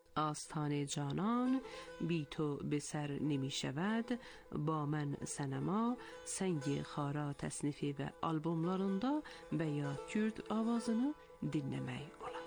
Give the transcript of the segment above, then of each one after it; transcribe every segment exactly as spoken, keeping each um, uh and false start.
آستان جانان بی تو به سر نمی شود، با من سینما Səngi Xara təsnifi və albomlarında Bəyat Kürd avazını dinləmək olar.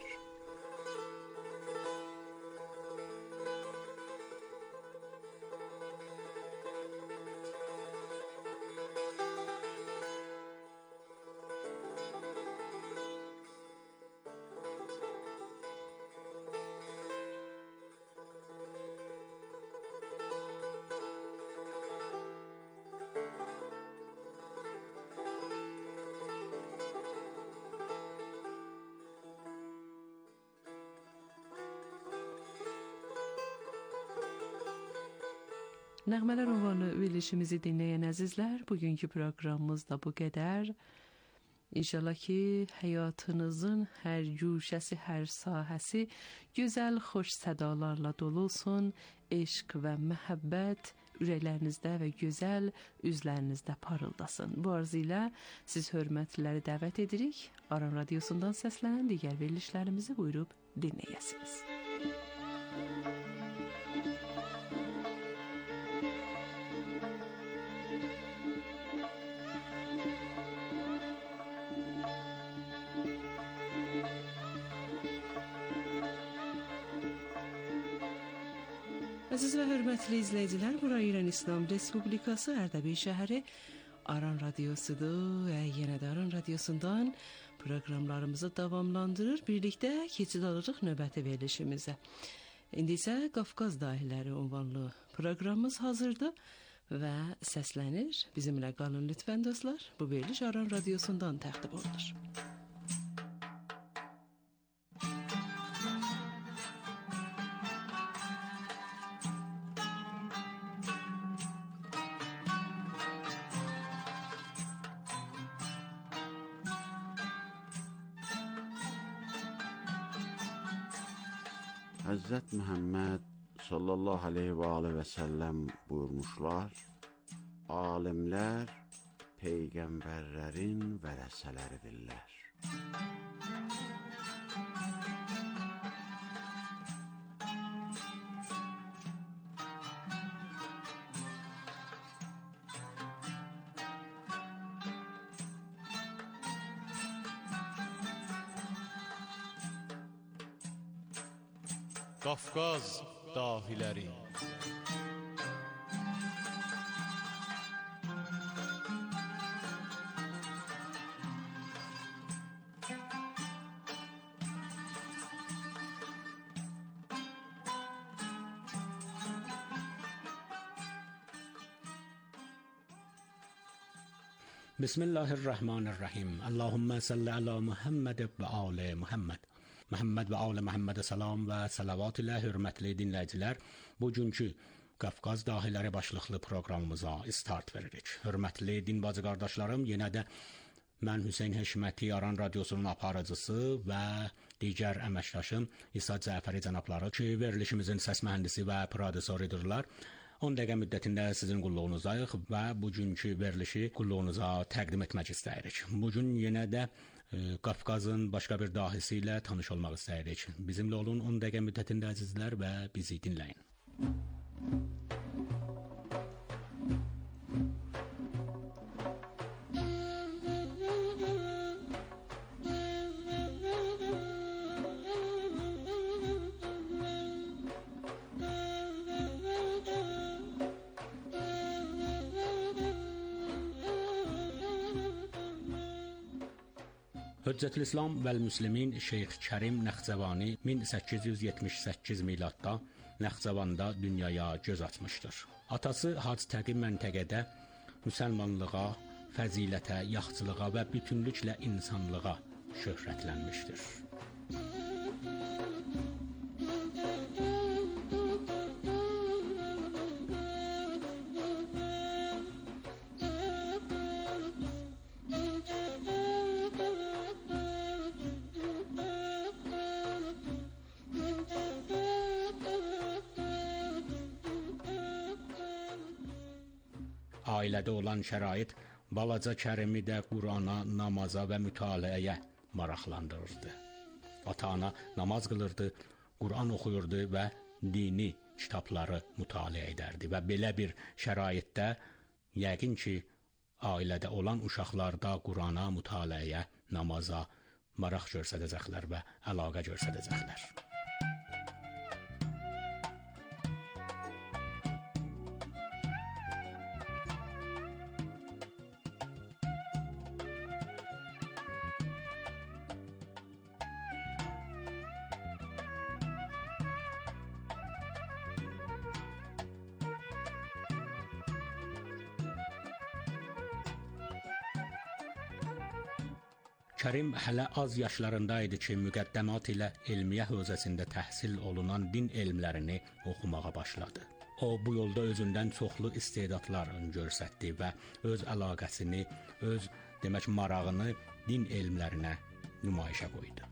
Nəğmələr ünvanlı verilişimizi dinləyən əzizlər, bugünkü proqramımız da bu qədər. İnşallah ki, həyatınızın hər güşəsi, hər sahəsi gözəl, xoş sədalarla dolu olsun. Eşq və məhəbbət ürəklərinizdə və gözəl üzlərinizdə parıldasın. Bu arzu ilə siz hörmətliləri dəvət edirik. Aran Radiosundan səslənən digər verilişlərimizi buyurub dinləyəsiniz. Əziz və hörmətli izləyicilər, bura İran İslam Respublikası Ərdəbil şəhəri Aran Radiosudur və yenə də Aran Radiosundan proqramlarımızı davamlandırır. Birlikdə keçid alırıq növbəti verilişimizə. İndi isə Qafqaz Dahiləri ünvanlı proqramımız hazırdır və səslənir. Bizimlə qalın lütfən dostlar. Bu veriliş Aran Radiosundan təqdim olunur. Həzrət Məhəmməd sallallahu aleyhi və aleyhi və səlləm buyurmuşlar, alimlər peyğəmbərlərin vərəsələridirlər. Qafqaz dahiləri. Bismillahirrahmanirrahim. Allahümme salli ala Muhammed və ali Muhammed. Məhəmməd və alə Məhəmmədə salam və salavat ilə hörmətli dinləyicilər, bugünkü Qafqaz Dahiləri başlıqlı proqramımıza start veririk. Hörmətli din bacı qardaşlarım, yenə də mən Hüseyn Həşməti Aran Radiosunun aparıcısı və digər əməkdaşım İsa Cəfəri cənabları ki, verilişimizin səs mühəndisi və prodüsörüdürlər. on dəqiqə müddətində sizin qulluğunuzdayıq və bugünkü verilişi qulluğunuza təqdim etmək istəyirik. Bugün yenə də e, Qafqazın başqa bir dahisi ilə tanış olmaq istəyirik. Bizimlə olun on dəqiqə müddətində əzizlər və bizi dinləyin. Hüccətül-İslam vəl-Müslimin Şeyx Kərim Nəxçəvani min səkkiz yüz yetmiş səkkiz miladda Nəxçəvanda dünyaya göz açmışdır. Atası Hac Təqi məntəqədə müsəlmanlığa, fəzilətə, yaxçılığa və bütünlüklə insanlığa şöhrətlənmişdir. Ailədə olan şərait balaca Kərimi də Qurana, namaza və mütaliəyə maraqlandırırdı. Ata-ana namaz qılırdı, Quran oxuyurdu və dini kitabları mütaliə edərdi və belə bir şəraitdə yəqin ki, ailədə olan uşaqlarda Qurana, mütaliəyə, namaza maraq göstərəcəklər və əlaqə göstərəcəklər. Kərim hələ az yaşlarında idi ki, müqəddəmat ilə elmiyyə hövzəsində təhsil olunan din elmlərini oxumağa başladı. O, bu yolda özündən çoxlu istedadlar göstərdi və öz əlaqəsini, öz demək marağını din elmlərinə nümayişə qoydu.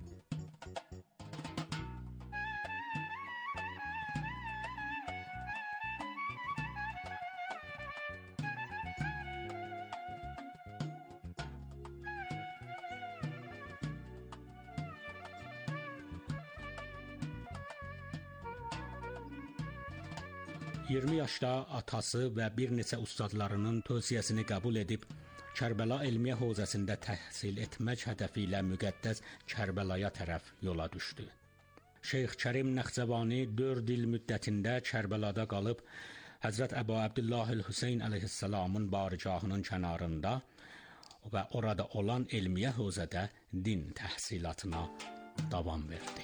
iyirmi yaşda atası və bir neçə ustadlarının tövsiyəsini qəbul edib, Kərbəla elmiyyə hövzəsində təhsil etmək hədəfi ilə müqəddəs Kərbəlaya tərəf yola düşdü. Şeyx Kərim Nəxçəvani dörd il müddətində Kərbəlada qalıb, Həzrət Əbu Abdullah el-Hüseyn əleyhissalamın barigahının kənarında və orada olan elmiyyə hövzədə din təhsilatına davam verdi.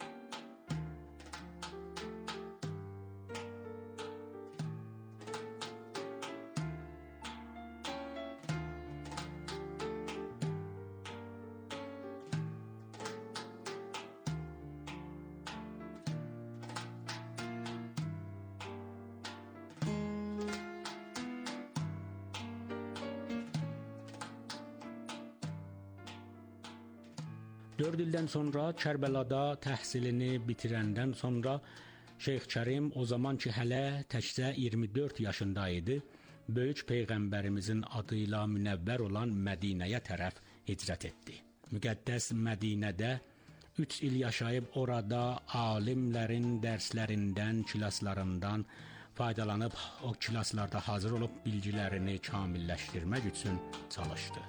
Dörd ildən sonra Kərbəlada təhsilini bitirəndən sonra Şeyx Kərim o zaman ki hələ təkcə iyirmi dörd yaşında idi, böyük peyğəmbərimizin adı ilə münəvvər olan Mədinəyə tərəf hicrət etdi. Müqəddəs Mədinədə üç il yaşayıb orada alimlərin dərslərindən, kilaslarından faydalanıb o kilaslarda hazır olub bilgilərini kamilləşdirmək üçün çalışdı.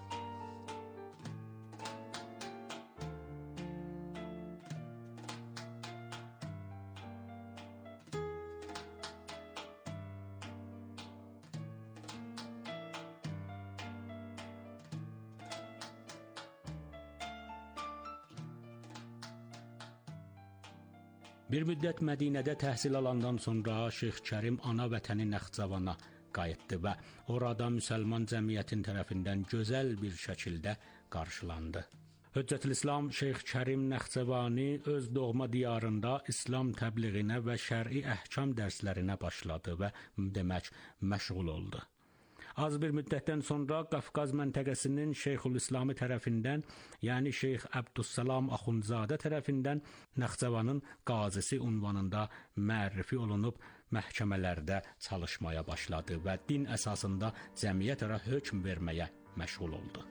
Bir müddət Mədinədə təhsil alandan sonra Şeyx Kərim ana vətəni Nəxçəvana qayıtdı və orada müsəlman cəmiyyətin tərəfindən gözəl bir şəkildə qarşılandı. Hüccətül-İslam Şeyx Kərim Nəxçəvani öz doğma diyarında İslam təbliğinə və şər'i əhkam dərslərinə başladı və demək məşğul oldu. Az bir müddətdən sonra Qafqaz məntəqəsinin Şeyxülislamı tərəfindən, yəni Şeyx Əbdüssalam Axundzadə tərəfindən Nəxçəvanın qazisi ünvanında mərrifi olunub məhkəmələrdə çalışmaya başladı və din əsasında cəmiyyətə hökm verməyə məşğul oldu.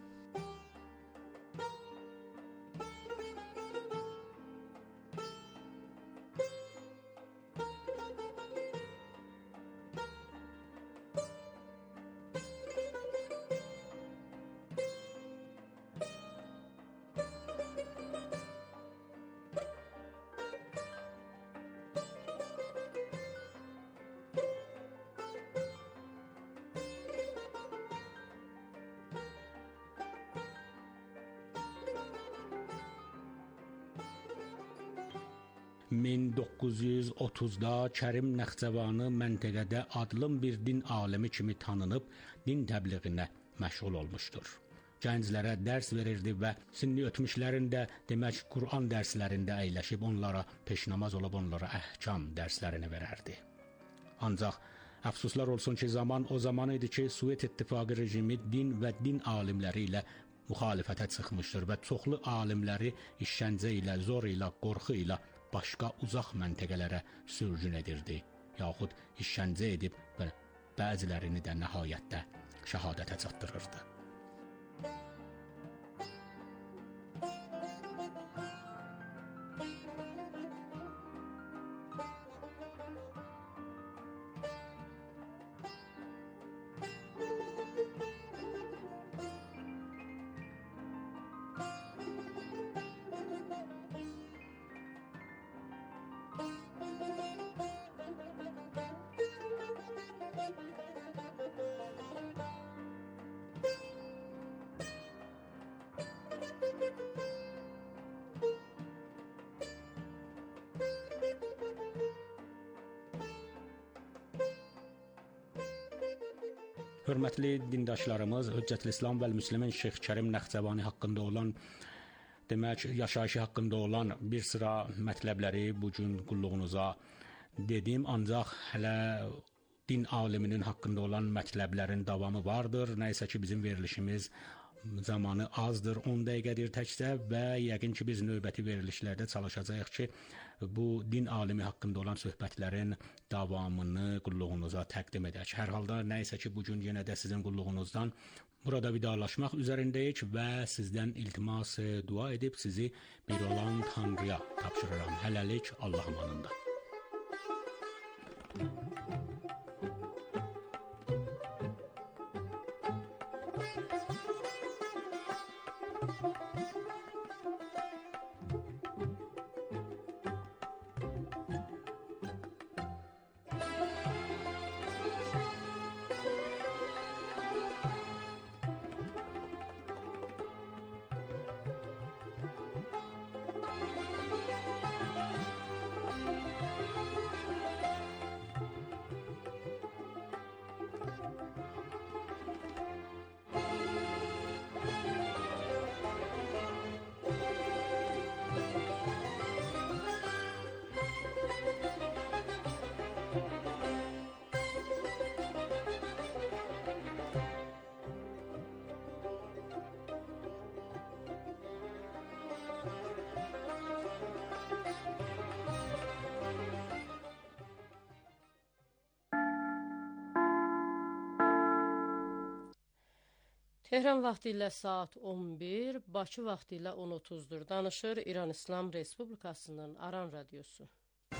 min doqquz yüz otuzda Kərim Nəxçəvanı məntəqədə adlım bir din alimi kimi tanınıb, din təbliğinə məşğul olmuşdur. Gənclərə dərs verirdi və sinni ötmüşlərin də demək Quran dərslərində əyləşib onlara peşnamaz olub onlara əhkam dərslərini verərdi. Ancaq əfsuslar olsun ki, zaman o zaman idi ki, Sovet İttifaqı rejimi din və din alimləri ilə müxalifətə çıxmışdır və çoxlu alimləri işgəncə ilə, zor ilə, qorxu ilə başqa uzaq məntəqələrə sürgün edirdi, yaxud işgəncə edib və bəzilərini də nəhayətdə şəhadətə çatdırırdı. Hörmətli dindaşlarımız, Hüccətül İslam və Müslimin Şeyx Kərim Nəxçəvani haqqında olan, demək, yaşayışı haqqında olan bir sıra mətləbləri bu gün qulluğunuza dedim, ancaq hələ din aliminin haqqında olan mətləblərin davamı vardır. Nəysə ki, bizim verilişimiz zamanı azdır, on dəqiqədir təkcə və yəqin ki, biz növbəti verilişlərdə çalışacağıq ki, bu din alimi haqqında olan söhbətlərin davamını qulluğunuza təqdim edək. Hər halda nəysə ki, bugün yenə də sizin qulluğunuzdan burada vidalaşmaq üzərindəyik və sizdən iltimas dua edib sizi bir olan Tanrıya tapşırıram. Hələlik Allah amanında. Tehran vaxtı ilə saat on bir, Bakı vaxtı ilə on otuzdur. Danışır İran İslam Respublikasının Aran Radiosu.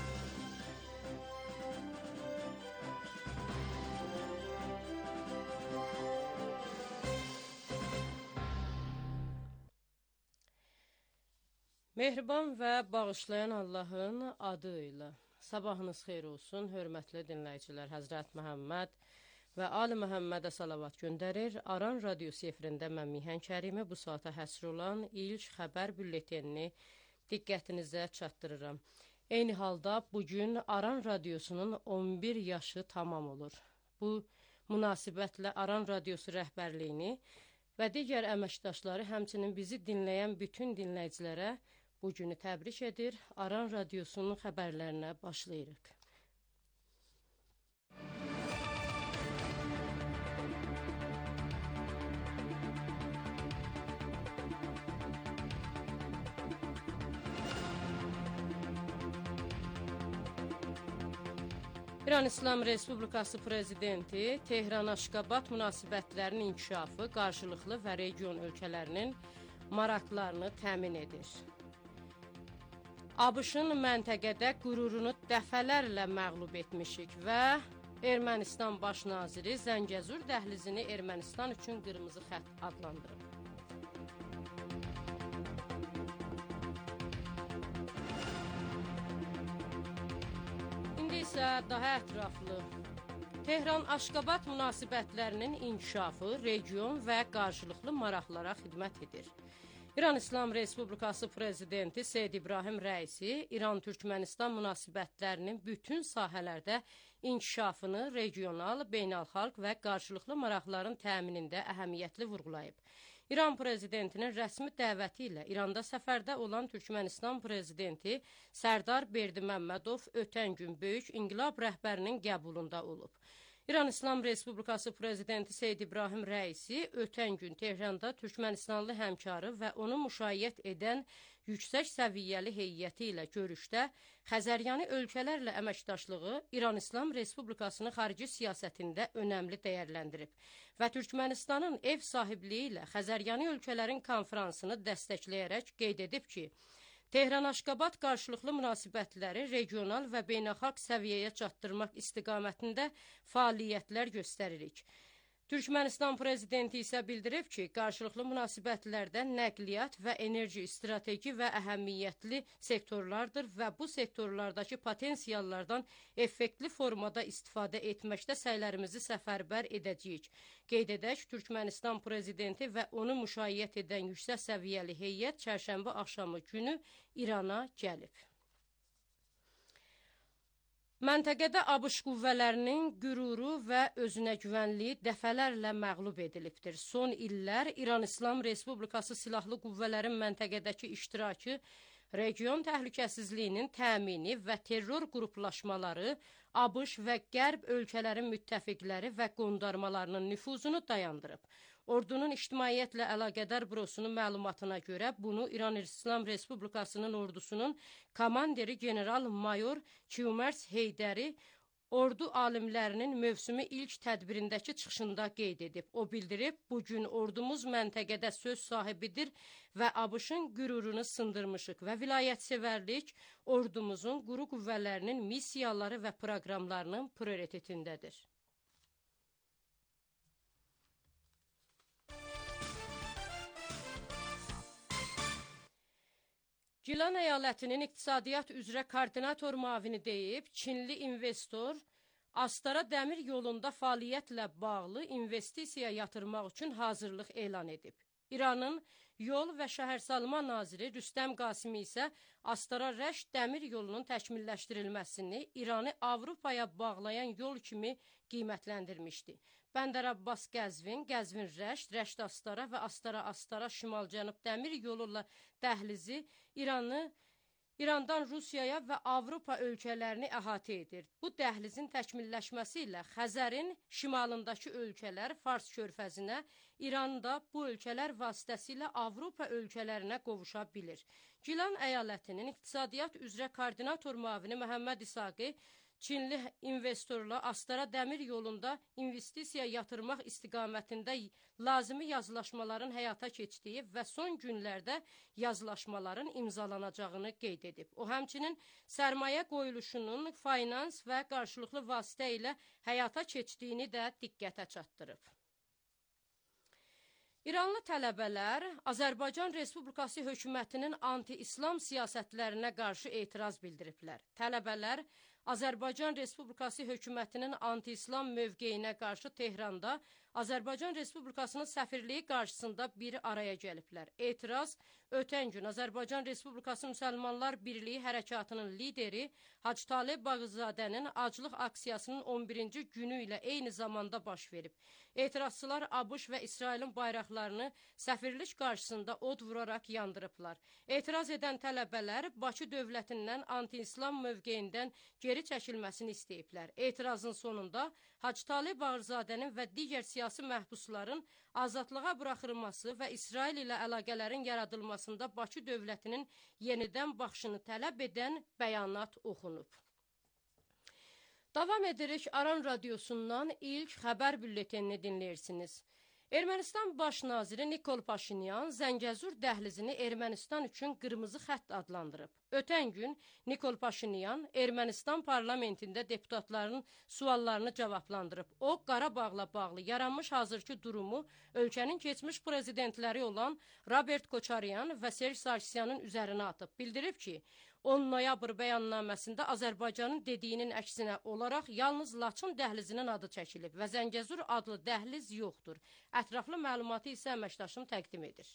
Mehriban və bağışlayan Allahın adı ilə. Sabahınız xeyir olsun, hörmətli dinləyicilər. Həzrət Məhəmməd və Ali Məhəmmədə salavat göndərir. Aran Radiosu efirində mən Mihan Kərimi bu saata həsr olan ilk xəbər bülletenini diqqətinizə çatdırıram. Eyni halda bugün Aran Radiosunun on bir yaşı tamam olur. Bu münasibətlə Aran Radiosu rəhbərliyini və digər əməkdaşları, həmçinin bizi dinləyən bütün dinləyicilərə bu günü təbrik edir. Aran Radiosunun xəbərlərinə başlayırıq. İran İslam Respublikası Prezidenti Tehran-Aşqabad münasibətlərinin inkişafı qarşılıqlı və region ölkələrinin maraqlarını təmin edir. ABŞ-ın məntəqədə qürurunu dəfələrlə məğlub etmişik və Ermənistan baş naziri Zəngəzur dəhlizini Ermənistan üçün qırmızı xətt adlandırıb. isə daha ətraflı. Tehran-Aşqabad münasibətlərinin inkişafı region və qarşılıqlı maraqlara xidmət edir. İran İslam Respublikası Prezidenti Seyid İbrahim Rəisi İran-Türkmənistan münasibətlərinin bütün sahələrdə inkişafını regional, beynəlxalq və qarşılıqlı maraqların təminində əhəmiyyətli vurğulayıb. İran Prezidentinin rəsmi dəvəti ilə İranda səfərdə olan Türkmənistan Prezidenti Sərdar Berdiməmmədov ötən gün böyük inqilab rəhbərinin qəbulunda olub. İran İslam Respublikası Prezidenti Seyid İbrahim Rəisi ötən gün Tehranda Türkmənistanlı həmkarı və onu müşayiət edən yüksək səviyyəli heyəti ilə görüşdə Xəzəryani ölkələrlə əməkdaşlığı İran İslam Respublikasının xarici siyasətində önəmli dəyərləndirib və Türkmənistanın ev sahibliyi ilə Xəzəryani ölkələrin konferansını dəstəkləyərək qeyd edib ki, Tehran-Aşqabad qarşılıqlı münasibətləri regional və beynəlxalq səviyyəyə çatdırmaq istiqamətində fəaliyyətlər göstəririk. Türkmənistan prezidenti isə bildirib ki, qarşılıqlı münasibətlərdə nəqliyyat və enerji strateji və əhəmiyyətli sektorlardır və bu sektorlardakı potensiallardan effektli formada istifadə etməkdə səylərimizi səfərbər edəcəyik. Qeyd edək, Türkmənistan prezidenti və onu müşayiət edən yüksək səviyyəli heyət çərşənbə axşamı günü İrana gəlib. Məntəqədə ABŞ qüvvələrinin qüruru və özünə güvənliyi dəfələrlə məğlub edilibdir. Son illər İran İslam Respublikası silahlı qüvvələrin məntəqədəki iştirakı, region təhlükəsizliyinin təmini və terror qruplaşmaları, ABŞ və Qərb ölkələrin müttəfiqləri və qondarmalarının nüfuzunu dayandırıb. Ordunun İctimaiyyətlə Əlaqədar Bürosunun məlumatına görə bunu İran İslam Respublikasının ordusunun komandiri general-mayor Kiumers Heydəri ordu alimlərinin mövsümü ilk tədbirindəki çıxışında qeyd edib. O bildirib, bugün ordumuz məntəqədə söz sahibidir və ABŞ-ın qürurunu sındırmışıq və vilayətsevərlik ordumuzun quru qüvvələrinin missiyaları və proqramlarının prioritetindədir. Gilan əyalətinin iqtisadiyyat üzrə koordinator müavini deyib, Çinli investor Astara dəmir yolunda fəaliyyətlə bağlı investisiya yatırmaq üçün hazırlıq elan edib. İranın yol və şəhərsalma naziri Rüstəm Qasimi isə Astara Rəşd dəmir yolunun təkmilləşdirilməsini İranı Avropaya bağlayan yol kimi qiymətləndirmişdi. Bəndər Abbas Qəzvin, Qəzvin Rəşd, Rəşd Astara və Astara Astara Şimal-Cənub dəmir yoluyla dəhlizi İranı İrandan Rusiyaya və Avropa ölkələrini əhatə edir. Bu dəhlizin təkmilləşməsi ilə Xəzərin şimalındakı ölkələr Fars körfəzinə, İran da bu ölkələr vasitəsilə Avropa ölkələrinə qovuşa bilir. Gilan əyalətinin iqtisadiyyat üzrə koordinator müavini Məhəmməd İsaqi, Çinli investorla Astara dəmir yolunda investisiya yatırmaq istiqamətində lazımi yazılaşmaların həyata keçdiyi və son günlərdə yazılaşmaların imzalanacağını qeyd edib. O həmçinin sərmayə qoyuluşunun finans və qarşılıqlı vasitə ilə həyata keçdiyini də diqqətə çatdırıb. İranlı tələbələr Azərbaycan Respublikası hökumətinin anti-İslam siyasətlərinə qarşı etiraz bildiriblər. Tələbələr Azərbaycan Respublikası hökumətinin anti-İslam mövqeyinə qarşı Tehranda Azərbaycan Respublikasının səfirliyi qarşısında bir araya gəliblər. Etiraz ötən gün Azərbaycan Respublikası Müsəlmanlar Birliyi Hərəkatının lideri Hacı Talib Bağızadənin aclıq aksiyasının on birinci günü ilə eyni zamanda baş verib. Etirazçılar ABŞ və İsrailin bayraqlarını səfirlik qarşısında od vuraraq yandırıblar. Etiraz edən tələbələr Bakı dövlətindən anti-İslam mövqeyindən geri çəkilməsini istəyiblər. Etirazın sonunda Hacı Talib Bağırzadənin və digər siyasi məhbusların azadlığa buraxılması və İsrail ilə əlaqələrin yaradılmasında Bakı dövlətinin yenidən baxışını tələb edən bəyanat oxunub. Davam edirik, Aran Radiosundan ilk xəbər bülletenini dinləyirsiniz. Ermənistan baş naziri Nikol Paşinyan Zəngəzur dəhlizini Ermənistan üçün qırmızı xətt adlandırıb. Ötən gün Nikol Paşinyan Ermənistan parlamentində deputatların suallarını cavablandırıb. O, Qarabağla bağlı yaranmış hazırki durumu ölkənin keçmiş prezidentləri olan Robert Koçaryan və Serj Sarkisyanın üzərinə atıb. Bildirib ki, on noyabr bəyannaməsində Azərbaycanın dediyinin əksinə olaraq yalnız Laçın dəhlizinin adı çəkilib və Zəngəzur adlı dəhliz yoxdur. Ətraflı məlumatı isə əməkdaşım təqdim edir.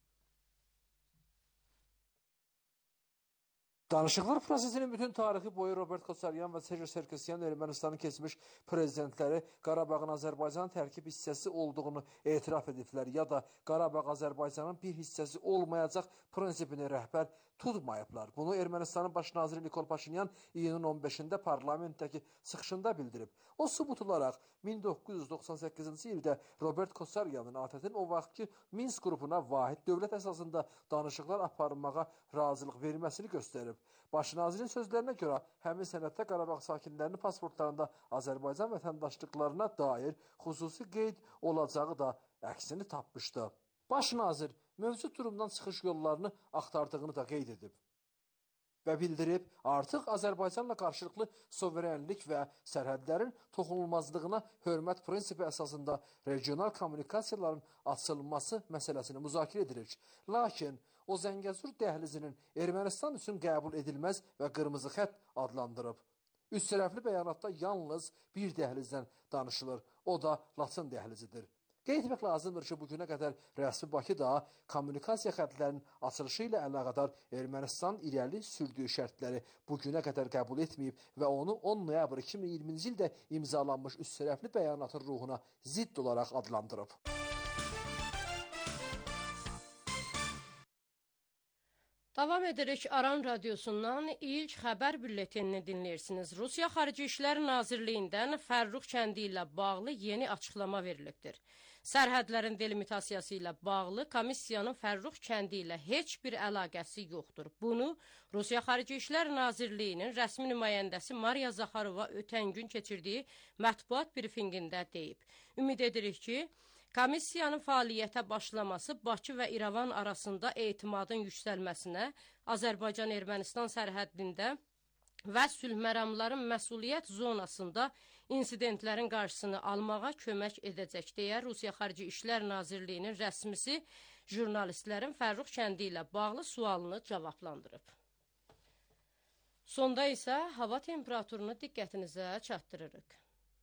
Danışıqlar prosesinin bütün tarixi boyu Robert Koçaryan və Serj Sarkisyan Ermənistanın keçmiş prezidentləri Qarabağın Azərbaycanın tərkib hissəsi olduğunu etiraf ediblər ya da Qarabağ Azərbaycanın bir hissəsi olmayacaq prinsipini rəhbər tutmayıblar. Bunu Ermənistanın baş naziri Nikol Paşinyan iyunun on beşində parlamentdəki çıxışında bildirib. O sübut olaraq min doqquz yüz doxsan səkkizinci ildə Robert Koçaryanın A T T-nin o vaxtki Minsk qrupuna vahid dövlət əsasında danışıqlar aparmağa razılıq verməsini göstərib. Baş nazirin sözlərinə görə həmin sənəddə Qarabağ sakinlərinin pasportlarında Azərbaycan vətəndaşlıqlarına dair xüsusi qeyd olacağı da əksini tapmışdı. Baş nazir mövcud durumdan çıxış yollarını axtardığını da qeyd edib. və bildirib, artıq Azərbaycanla qarşılıqlı suverenlik və sərhədlərin toxunulmazlığına hörmət prinsipi əsasında regional kommunikasiyaların açılması məsələsini müzakirə edirik. Lakin o Zəngəzur dəhlizinin Ermənistan üçün qəbul edilməz və qırmızı xətt adlandırıb. Üç tərəfli bəyanatda yalnız bir dəhlizdən danışılır, o da Laçın dəhlizidir. Qeyd etmək lazımdır ki, bugünə qədər rəsmi Bakıda kommunikasiya xəttlərinin açılışı ilə əlaqədar Ermənistan irəli sürdüyü şərtləri bugünə qədər qəbul etməyib və onu on noyabr iki min iyirminci ildə imzalanmış üç tərəfli bəyanatın ruhuna zidd olaraq adlandırıb. Davam edirik. Aran Radyosu'ndan ilk xəbər bülletenini dinləyirsiniz. Rusiya Xarici İşlər Nazirliyindən Fərrux kəndi ilə bağlı yeni açıqlama verilibdir. Sərhədlərin delimitasiyası ilə bağlı komissiyanın Fərrux kəndi ilə heç bir əlaqəsi yoxdur. Bunu Rusiya Xarici İşlər Nazirliyinin rəsmi nümayəndəsi Mariya Zaxarova ötən gün keçirdiyi mətbuat brifinqində deyib. Ümid edirik ki, komissiyanın fəaliyyətə başlaması Bakı və İrəvan arasında etimadın yüksəlməsinə, Azərbaycan-Ermənistan sərhəddində və sülh məramların məsuliyyət zonasında insidentlərin qarşısını almağa kömək edəcək deyə Rusiya Xarici İşlər Nazirliyinin rəsmisi jurnalistlərin Fərrux kəndi ilə bağlı sualını cavablandırıb. Sonda isə hava temperaturunu diqqətinizə çatdırırıq.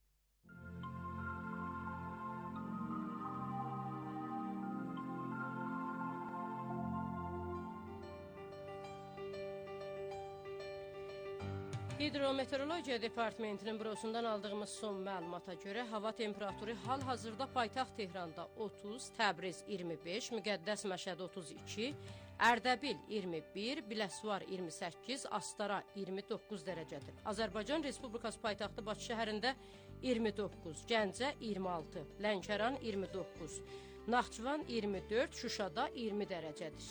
Hidrometeorologiya Departamentinin bürosundan aldığımız son məlumata görə hava temperaturu hal-hazırda paytaxt Tehranda otuz, Təbriz iyirmi beş, Müqəddəs Məşəd otuz iki, Ərdəbil iyirmi bir, Biləsuvar iyirmi səkkiz, Astara iyirmi doqquz dərəcədir. Azərbaycan Respublikası paytaxtı Bakı şəhərində iyirmi doqquz, Gəncə iyirmi altı, Lənkəran iyirmi doqquz, Naxçıvan iyirmi dörd, Şuşada iyirmi dərəcədir.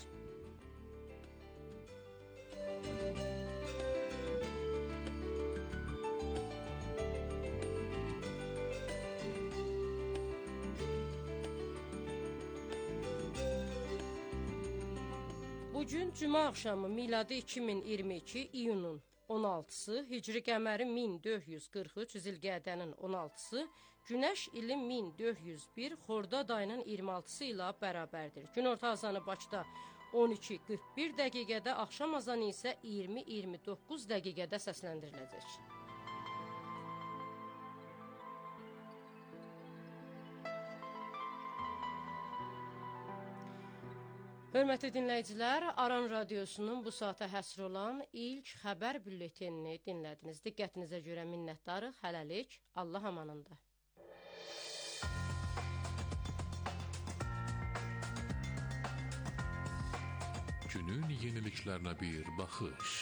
Bugün cümə axşamı miladi iki min iyirmi iki iyunun on altısı, hicri qəməri min dörd yüz qırx üç, zilqədənin on altısı, günəş ili min dörd yüz bir, xordad ayının iyirmi altısı ilə bərabərdir. Günorta azanı Bakıda on iki qırx bir dəqiqədə, axşam azanı isə iyirmi iyirmi doqquz dəqiqədə səsləndiriləcək. Hörmətli dinləyicilər, Aran Radyosu'nun bu saata həsr olan ilk xəbər bülletenini dinlədiniz. Diqqətinizə görə minnətdarıq. Hələlik, Allah amanında. Günün yeniliklərinə bir baxış.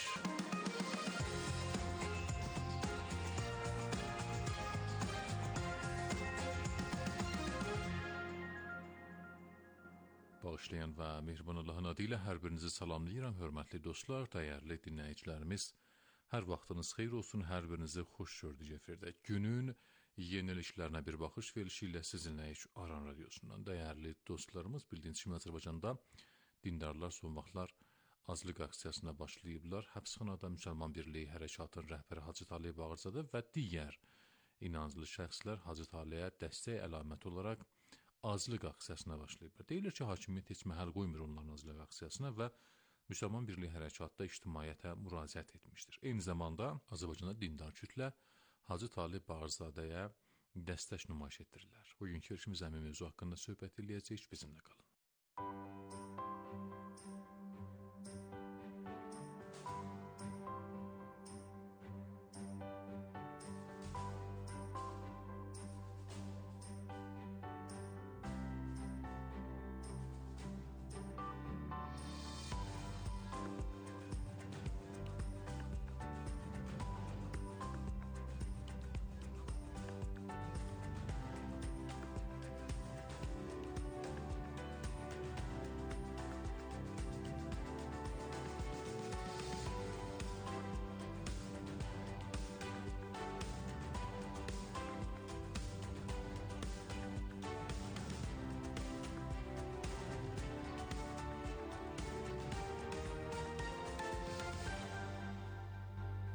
Bağışlayan və mehriban Allahın adı ilə hər birinizi salamlayıram, hörmətli dostlar, dəyərli dinləyicilərimiz. Hər vaxtınız xeyir olsun, hər birinizi xoş gördük efirdə. Günün yeniliklərinə bir baxış verilişi ilə sizinləyik Aran Radyosu'ndan. Dəyərli dostlarımız, bildiyiniz kimi Azərbaycanda dindarlar son vaxtlar azlıq aksiyasına başlayıblar. Həbsxanada Müsəlman Birliyi Hərəkatın rəhbəri Hacı Talib Bağırzadə və digər inanclı şəxslər Hacı Taliyə dəstək əlaməti olaraq azlıq aksiyasına başlayıblar. Deyilir ki, hakimiyyət heç məhəl qoymur onların azlıq aksiyasına və Müsəlman Birliyi Hərəkatda ictimaiyyətə müraciət etmişdir. Eyni zamanda Azərbaycanda dindar kütlə Hacı Talib Bağırzadəyə dəstək nümayiş etdirirlər. Bugünkü işimiz həmin mövzu haqqında söhbət edəcəyik, bizimlə qalın.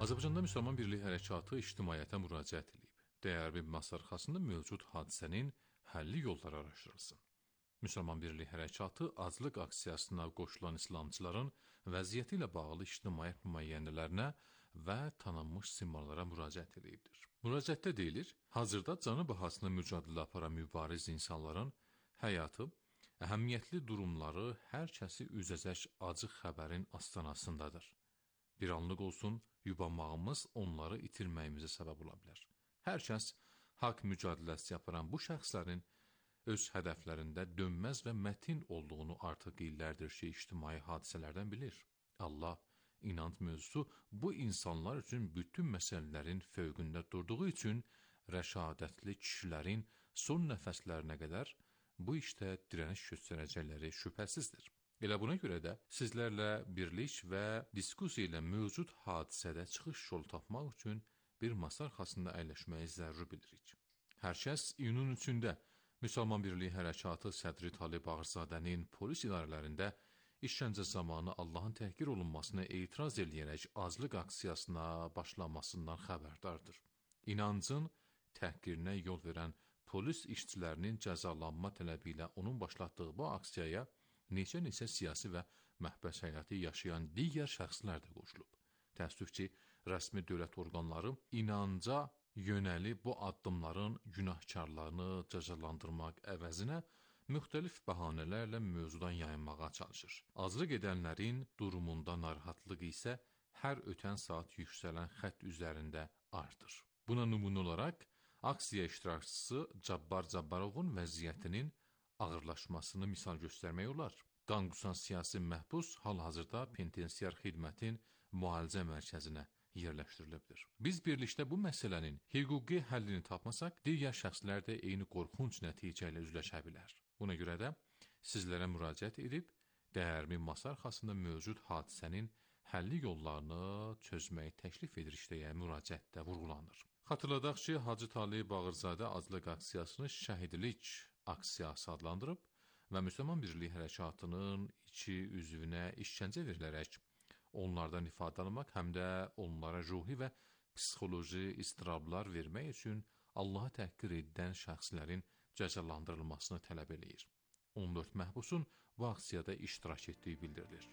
Azərbaycanda Müsəlman Birliyi Hərəkatı ictimaiyyətə müraciət edib. Dəyərli Masa arxasında mövcud hadisənin həlli yolları araşdırılsın. Müsəlman Birliyi Hərəkatı aclıq aksiyasına qoşulan islamçıların vəziyyəti ilə bağlı ictimaiyyət müəyyənələrinə və tanınmış simvollara müraciət edibdir. Müraciətdə deyilir, hazırda canı bahasına mücadilə aparan mübariz insanların həyatı, əhəmiyyətli durumları hər kəsi üzəcək acı xəbərin astanasındadır. Bir anlıq olsun, yubanmağımız onları itirməyimizə səbəb ola bilər. Hər kəs haqq mücadiləsi yaparan bu şəxslərin öz hədəflərində dönməz və mətin olduğunu artıq illərdir ki, ictimai hadisələrdən bilir. Allah inanc mövzusu bu insanlar üçün bütün məsələlərin fövqündə durduğu üçün rəşadətli kişilərin son nəfəslərinə qədər bu işdə dirəniş göstərəcəkləri şübhəsizdir. Elə buna görə də sizlərlə birlik və diskusiya ilə mövcud hadisədə çıxış yolu tapmaq üçün bir masa arxasında əyləşməyi zəruri bilirik. Hər kəs iyunun üçündə Müsəlman Birliyi Hərəkatı sədri Talib Ağırzadənin polis idarələrində işgəncə zamanı Allahın təhqir olunmasına etiraz eləyərək aclıq aksiyasına başlamasından xəbərdardır. İnancın təhqirinə yol verən polis işçilərinin cəzalanma tələbi ilə onun başlatdığı bu aksiyaya neçə-neçə siyasi və məhbəs həyatı yaşayan digər şəxslər də qoşulub. Təəssüf ki, rəsmi dövlət orqanları inanca yönəli bu addımların günahkarlarını cəzalandırmaq əvəzinə müxtəlif bəhanələrlə mövzudan yayınmağa çalışır. Aclıq edənlərin durumunda narahatlıq isə hər ötən saat yüksələn xətt üzərində artır. Buna nümunə olaraq aksiya iştirakçısı Cabbar Cabbarovun vəziyyətinin ağırlaşmasını misal göstərmək olar. Qanqusan siyasi məhbus hal-hazırda penitensiar xidmətin müalicə mərkəzinə yerləşdirilibdir. Biz birlikdə bu məsələnin hüquqi həllini tapmasaq, digər şəxslər də eyni qorxunc nəticə ilə üzləşə bilər. Buna görə də sizlərə müraciət edib, dəyərli masa arxasında mövcud hadisənin həlli yollarını çözməyi təklif edirik deyə müraciətdə vurğulanır. Xatırladaq ki, Hacı Talib Ağırzadə aclıq aksiyasını şəhidlik aksiyası adlandırıb və Müsəlman Birliyi Hərəkatının iki üzvünə işgəncə verilərək onlardan ifadə almaq, həm də onlara ruhi və psixoloji istirablar vermək üçün Allahı təhqir edən şəxslərin cəzalandırılmasını tələb eləyir. on dörd məhbusun bu aksiyada iştirak etdiyi bildirilir.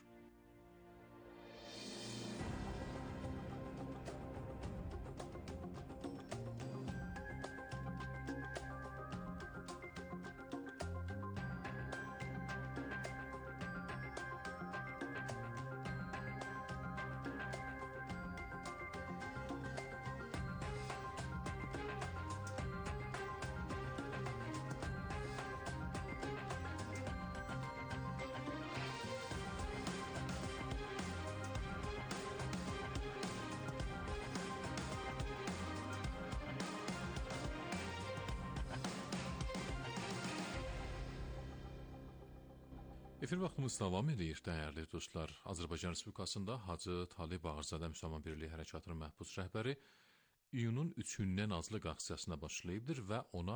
Efir vaxtımız davam edir, dəyərli dostlar. Azərbaycan Respublikasında Hacı Talib Ağırzadə Müsəlman Birliyi Hərəkatının məhbus rəhbəri iyunun üçündən aclıq aksiyasına başlayıbdır və ona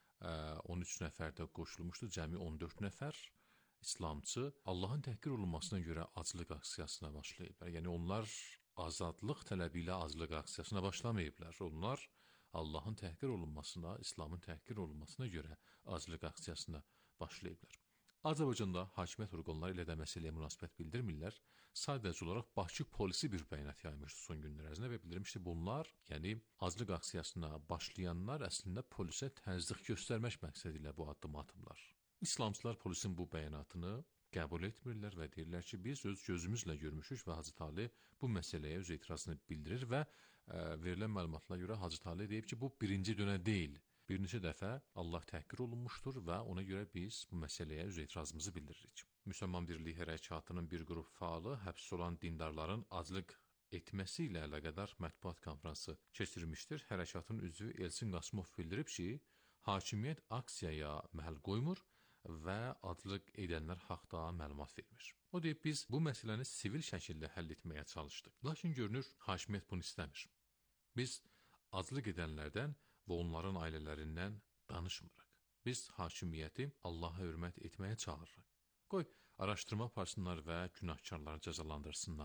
ə, on üç nəfər də qoşulmuşdur, cəmi on dörd nəfər İslamçı Allahın təhqir olunmasına görə aclıq aksiyasına başlayıblar. Yəni onlar azadlıq tələbi ilə aclıq aksiyasına başlamayıblar. Onlar Allahın təhqir olunmasına, İslamın təhqir olunmasına görə aclıq aksiyasına başlayıblar. Azərbaycanda hakimiyyət orqanları ilə də məsələyə münasibət bildirmirlər. Sadəcə olaraq Bakı polisi bir bəyanat yaymışdı son günlər ərzində və bildirmişdi bunlar, yəni aclıq aksiyasına başlayanlar əslində polisə təzyiq göstərmək məqsədi ilə bu addımı atıblar. İslamçılar polisin bu bəyanatını qəbul etmirlər və deyirlər ki, biz öz gözümüzlə görmüşük və Hacı Talib bu məsələyə öz etirazını bildirir və ə, verilən məlumatlara görə Hacı Talib deyib ki, bu birinci dönə deyil. Bir neçə dəfə Allah təhqir olunmuşdur və ona görə biz bu məsələyə öz etirazımızı bildiririk. Müsəlman Birliyi Hərəkatının bir qrup faalı həbs olan dindarların aclıq etməsi ilə əlaqədar mətbuat konfransı keçirmişdir. Hərəkatın üzvü Elçin Qasımov bildirib ki, hakimiyyət aksiyaya məhəl qoymur və aclıq edənlər haqda məlumat vermir. O deyib, biz bu məsələni sivil şəkildə həll etməyə çalışdıq. Lakin görünür, hakimiyyət bunu istəmir. Biz aclıq edənlərdən və onların ailələrindən danışmırıq. Biz hakimiyyəti Allaha hörmət etməyə çağırırıq. Qoy, araşdırma aparsınlar və günahkarları cəzalandırsınlar.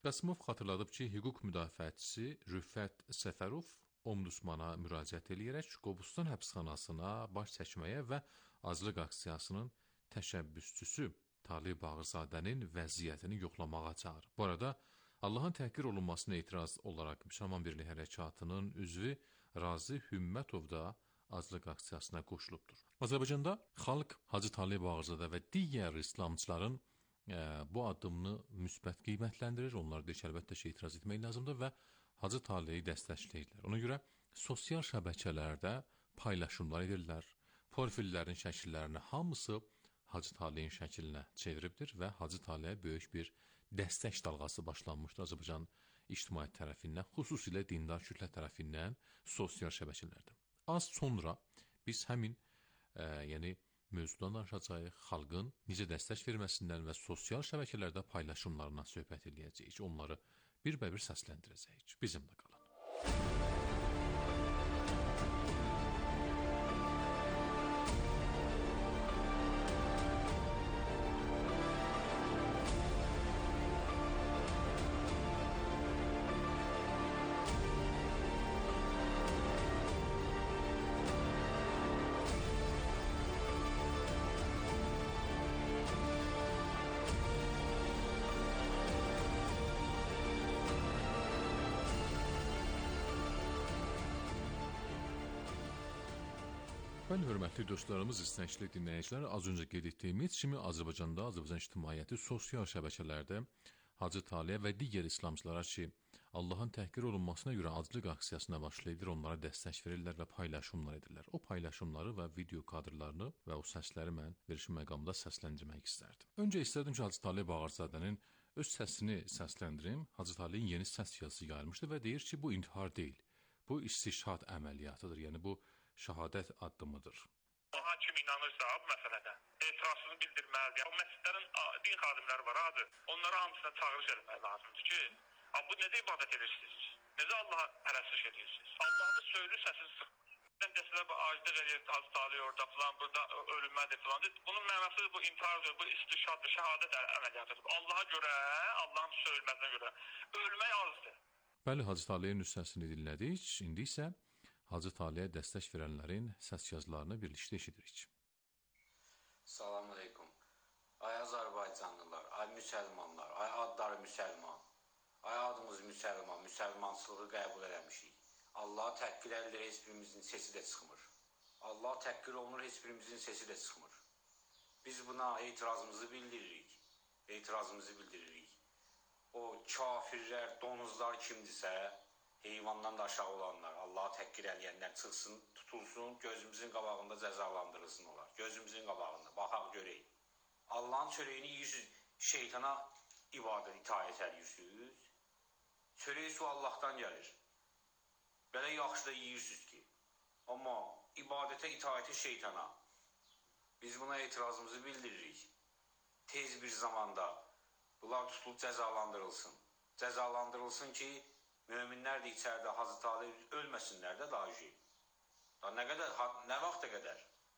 Qasımov xatırladıb ki, hüquq müdafiəçisi Rüffət Səfərov Ombudsmana müraciət edərək Qobustan həbsxanasına baş çəkməyə və azlıq aksiyasının təşəbbüsçüsü Talib Bağırzadənin vəziyyətini yoxlamağa çağırır. Bu arada Allahın təhqir olunmasına etiraz olaraq Müsəlman Birliyi Hərəkatının üzvü Razi Hümmətov da azlıq aksiyasına qoşulubdur. Azərbaycanda xalq Hacı Talib Bağırzadə və digər İslamçıların e, bu addımını müsbət qiymətləndirir. Onlar deyir ki, əlbəttə ki, etiraz etmək lazımdır və Hacı Talibi dəstəkləyirlər. Ona görə sosial şəbəkələrdə paylaşımlar edirlər. Profillərin şəkillərini hamısı Hacı Talibin şəklinə çeviribdir və Hacı Taliyə böyük bir dəstək dalğası başlanmışdır Azərbaycan ictimaiyyət tərəfindən, xüsusilə dindar kütlə tərəfindən sosial şəbəkələrdə. Az sonra biz həmin e, yəni mövzudan danışacağıq, xalqın necə dəstək verməsindən və sosial şəbəkələrdə paylaşımlarından söhbət edəcəyik. Onları bir-bə-bir səsləndirəcəyik. Bizimlə qalın. Mən hörmətli dostlarımız, istəkli dinləyicilər, az öncə qeyd etdiyimiz kimi Azərbaycanda Azərbaycan ictimaiyyəti sosial şəbəkələrdə Hacı Taliyə və digər İslamçılara ki, Allahın təhqir olunmasına görə aclıq aksiyasına başlayır, onlara dəstək verirlər və paylaşımlar edirlər. O paylaşımları və video kadrlarını və o səsləri mən verişim məqamında səsləndirmək istərdim. Öncə istərdim ki, Hacı Talib Bağırzadənin öz səsini səsləndirim. Hacı Talibin yeni səs yazısı yayılmışdı və deyir ki, bu intihar deyil, bu istişhad əməliyyatıdır, yəni bu şəhadət addımıdır. Allaha kim inanırsa bu məsələdə etirazını bildirməlidir. O məscidlərin din xadimləri var, adı. Onlara hamısına çağırış etmək lazımdır ki, bu necə ibadət edirsiniz? Necə Allaha pərəstiş edirsiniz? Allah'ı söylü səsini sıx. Sən desələr bu aclıq edir, Hacı Talib orada falan, burada ölünmədir falan. Bunun mənası bu intihardır, bu istişhaddır, şəhadət əməliyyatıdır. Allaha görə, Allahın söyülməsinə görə ölmək azdır. Bəli, Hacı Talibin nüsxəsini dinlədik. İndi isə Hacı Taliyə dəstək verənlərin səs yazılarını birlikdə eşidirik. Salam aleykum. Ay Azərbaycanlılar, ay müsəlmanlar, ay adları müsəlman, ay adımız müsəlman, müsəlmançılığı qəbul eləmişik. Allah təhqir edilir, heç birimizin sesi də çıxmır. Allah təhqir olunur, heç birimizin sesi də çıxmır. Biz buna etirazımızı bildiririk, etirazımızı bildiririk. O kafirlər, donuzlar kimdirsə, heyvandan da aşağı olanlar, Allah'a təhqir eləyənlər çıxsın, tutulsun, gözümüzün qabağında cəzalandırılsın olar. Gözümüzün qabağında, baxaq görək. Allahın çörəyini yiyirsiniz, şeytana ibadət, itaət edirsiniz. Çörək su Allahdan gəlir. Belə yaxşı da yiyirsiniz ki. Amma ibadətə, itaəti şeytana. Biz buna etirazımızı bildiririk. Tez bir zamanda bunlar tutulub cəzalandırılsın. Cəzalandırılsın ki, möminlər də içəridə Hacı Talib ölməsinlər də dahi. Da nə qədər, nə vaxta qədər?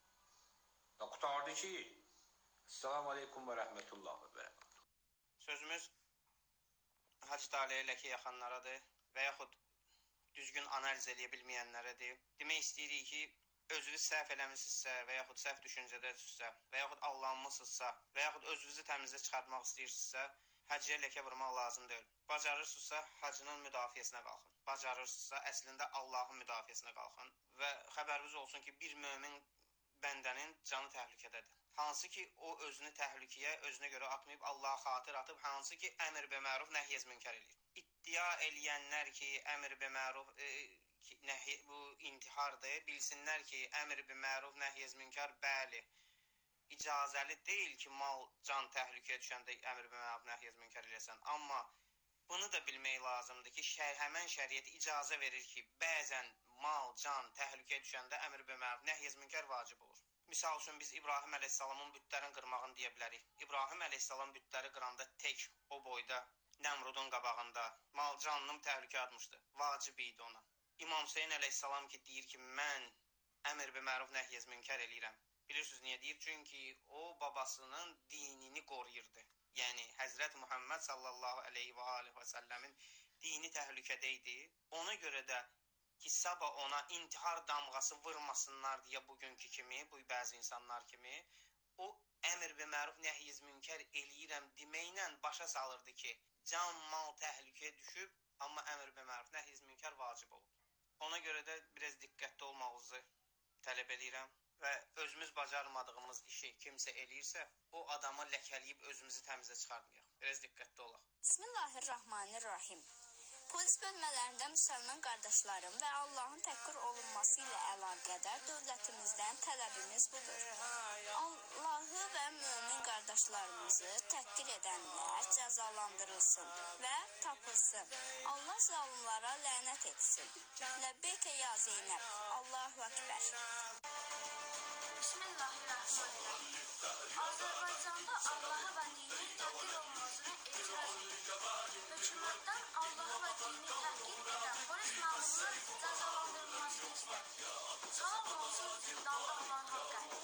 Da qutardı ki, Esselamu Aleykum və Rəhmətullah və Bərəkatuhu. Sözümüz Hacı Taliyə ilə ki, yaxınlaradır və yaxud düzgün analiz eləyə bilməyənlərədir. Demək istəyirik ki, özünüz səhv eləmişsinizsə və yaxud səhv düşüncədəsinizsə və yaxud allanmısınızsa və yaxud özünüzü təmizə çıxartmaq istəyirsinizsə, həcciyə ləkə vurmaq lazım deyil. Bacarırsınızsa hacının müdafiəsinə qalxın. Bacarırsınızsa əslində Allahın müdafiəsinə qalxın. Və xəbəriniz olsun ki, bir mömin bəndənin canı təhlükədədir. Hansı ki, o özünü təhlükəyə, özünə görə atmayıb, Allaha xatir atıb, hansı ki, əmr bə məruf, nəhyəz münkər eləyir. İddia eləyənlər ki, əmr bə məruf, e, ki, nəhy, bu intihardır, bilsinlər ki, əmr bə məruf, nəhyəz münkər, bəli, icazəli deyil ki, mal, can təhlükəyə düşəndə əmr bə məruf, nəhyəz münkər eləsən. Amma bunu da bilmək lazımdır ki, şər, həmən şəriət icazə verir ki, bəzən mal, can təhlükəyə düşəndə əmr bə məruf, nəhyəz münkər vacib olur. Misal üçün biz İbrahim əleyhissalamın bütlərin qırmağını deyə bilərik. İbrahim əleyhissalam bütləri qıranda tək o boyda Nəmrudun qabağında mal, canını təhlükə atmışdı. Vacib idi ona. İmam Hüseyin əleyhissalam ki, deyir ki, mən əmr bə məruf, nəhyəz münkər eləyirəm. Bilirsiniz niyə deyir? Çünki o babasının dinini qoruyurdu. yəni Həzrət Muhammed sallallahu aleyhi və aleyhi və səlləmin dini təhlükədə idi. Ona görə də ki, sabah ona intihar damğası vurmasınlar deyə bugünkü kimi, bu bəzi insanlar kimi, o əmr və məruf nəhyiz münkər eləyirəm deməklə başa salırdı ki, can, mal təhlükəyə düşüb, amma əmr və məruf nəhyiz münkər vacib olub. Ona görə də biraz diqqətli olmağınızı tələb edirəm. Və özümüz bacarmadığımız işi kimsə eləyirsə, o adamı ləkələyib özümüzü təmizə çıxartmayaq. Biraz diqqətli olaq. Bismillahirrahmanirrahim. Polis bölmələrində müsəlman qardaşlarım və Allahın təhqir olunması ilə əlaqədar dövlətimizdən tələbimiz budur. Allahı və mömin qardaşlarımızı təhqir edənlər cəzalandırılsın və tapılsın. Allah zalımlara lənət etsin. Ləbbeyke ya Zeynəb. Allahu Ekber. Bismillahirrahmanirrahim. Azərbaycanda Allah'a və dinin təhqir olunmasını etiraz edir. Hökumətdən Allah'a və dini təhqir edən polis məmurları cəzalandırılmasını istər. Sağ olsun zindanda olan Haqqani.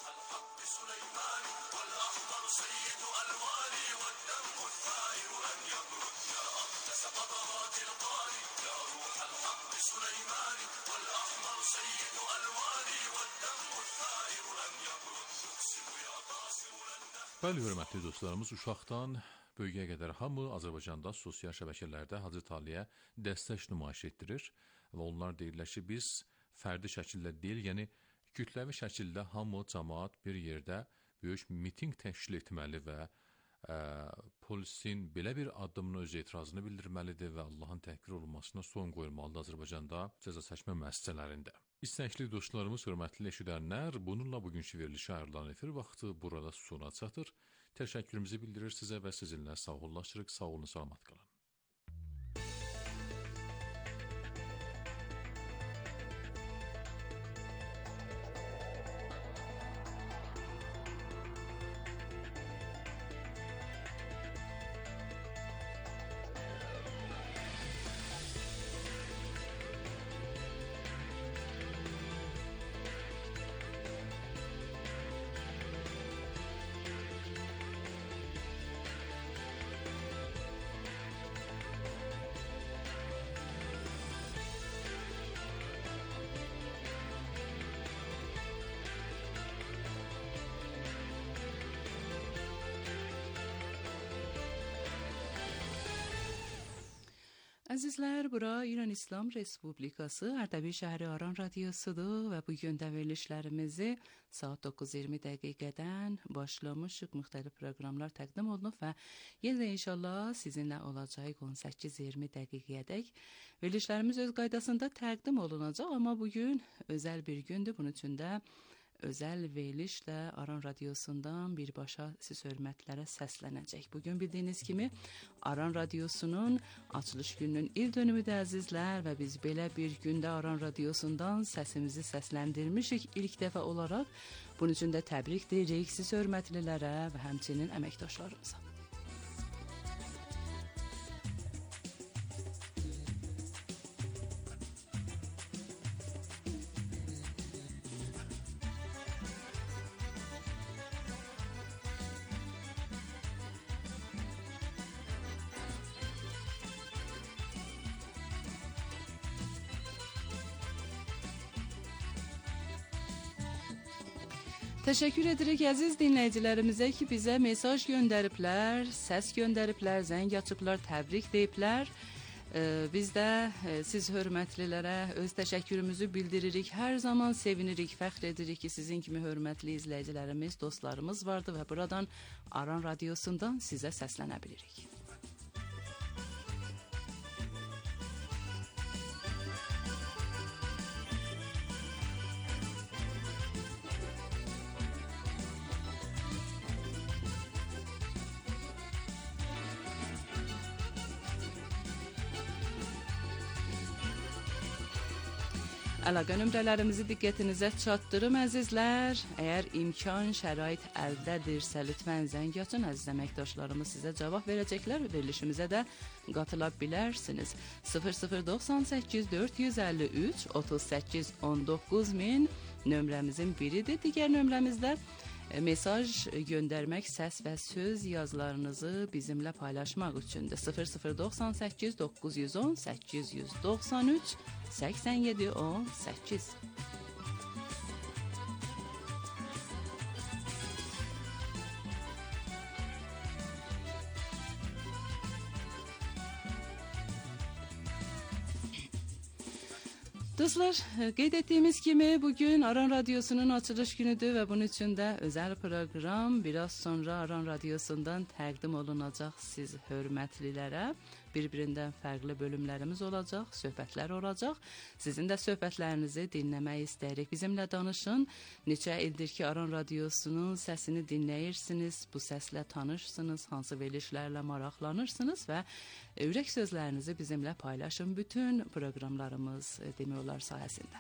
Bəli, hörmətli dostlarımız, uşaqdan böyüyə qədər hamı Azərbaycanda sosial şəbəkələrdə Hacı Taliyə dəstək nümayiş etdirir və onlar deyirlər ki, biz fərdi şəkildə deyil, yəni kütləvi şəkildə hamı, cəmaat bir yerdə böyük miting təşkil etməli və ə, polisin belə bir addımına öz etirazını bildirməlidir və Allahın təhqir olunmasına son qoyulmalıdır Azərbaycanda cəza çəkmə müəssisələrində. İstəkli dostlarımız, hörmətli eşidənlər, bununla bugünkü verilişə ayrılan efir vaxtı burada sona çatır. Təşəkkürümüzü bildirir sizə və sizinlə sağollaşırıq. Sağ olun, salamat qalın. Əzizlər, bura İran İslam Respublikası Ərdəbil şəhəri Aran radiosudur və bugün də verilişlərimizi saat doqquz iyirmi dəqiqədən başlamışıq. Müxtəlif proqramlar təqdim olunub və yenə inşallah sizinlə olacaq on səkkiz iyirmi dəqiqəyədək. Verilişlərimiz öz qaydasında təqdim olunacaq, amma bugün özəl bir gündür. Bunun üçün də özəl verilişlə Aran radiosundan birbaşa siz hörmətlərə səslənəcək. Bugün bildiyiniz kimi Aran radiosunun açılış gününün il dönümüdür əzizlər və biz belə bir gündə Aran radiosundan səsimizi səsləndirmişik ilk dəfə olaraq. Bunun üçün də təbrik deyirik siz hörmətlilərə və həmçinin əməkdaşlarımıza. Təşəkkür edirik əziz dinləyicilərimizə ki, bizə mesaj göndəriblər, səs göndəriblər, zəng açıblar, təbrik deyiblər. Ee, biz də e, siz hörmətlilərə öz təşəkkürümüzü bildiririk. Hər zaman sevinirik, fəxr edirik ki, sizin kimi hörmətli izləyicilərimiz, dostlarımız vardı və buradan Aran radiosundan sizə səslənə bilirik. Əlaqə nömrələrimizi diqqətinizə çatdırım əzizlər. Əgər imkan, şərait əldədirsə, lütfən zəng açın. Əziz əməkdaşlarımız sizə cavab verəcəklər və verilişimizə də qatıla bilərsiniz. sıfır sıfır doxsan səkkiz dörd yüz əlli üç otuz səkkiz on doqquz min nömrəmizin biridir. Digər nömrəmizdə Mesaj göndermək, səs və söz yazılarınızı bizimlə paylaşmaq üçündür. sıfır sıfır doxsan səkkiz doqquz yüz on səkkiz yüz doxsan üç səksən yeddi on səkkiz. Dostlar, qeyd etdiyimiz kimi bugün Aran Radyosu'nun açılış günüdür və bunun üçün də özəl proqram biraz sonra Aran Radyosu'ndan təqdim olunacaq siz hörmətlilərə. Bir-birindən fərqli bölümlərimiz olacaq, söhbətlər olacaq. Sizin də söhbətlərinizi dinləmək istəyirik. Bizimlə danışın. Neçə ildir ki, Aran Radyosu'nun səsini dinləyirsiniz, bu səslə tanışsınız, hansı verilişlərlə maraqlanırsınız və ürək sözlərinizi bizimlə paylaşın bütün proqramlarımız demək olar sayəsində.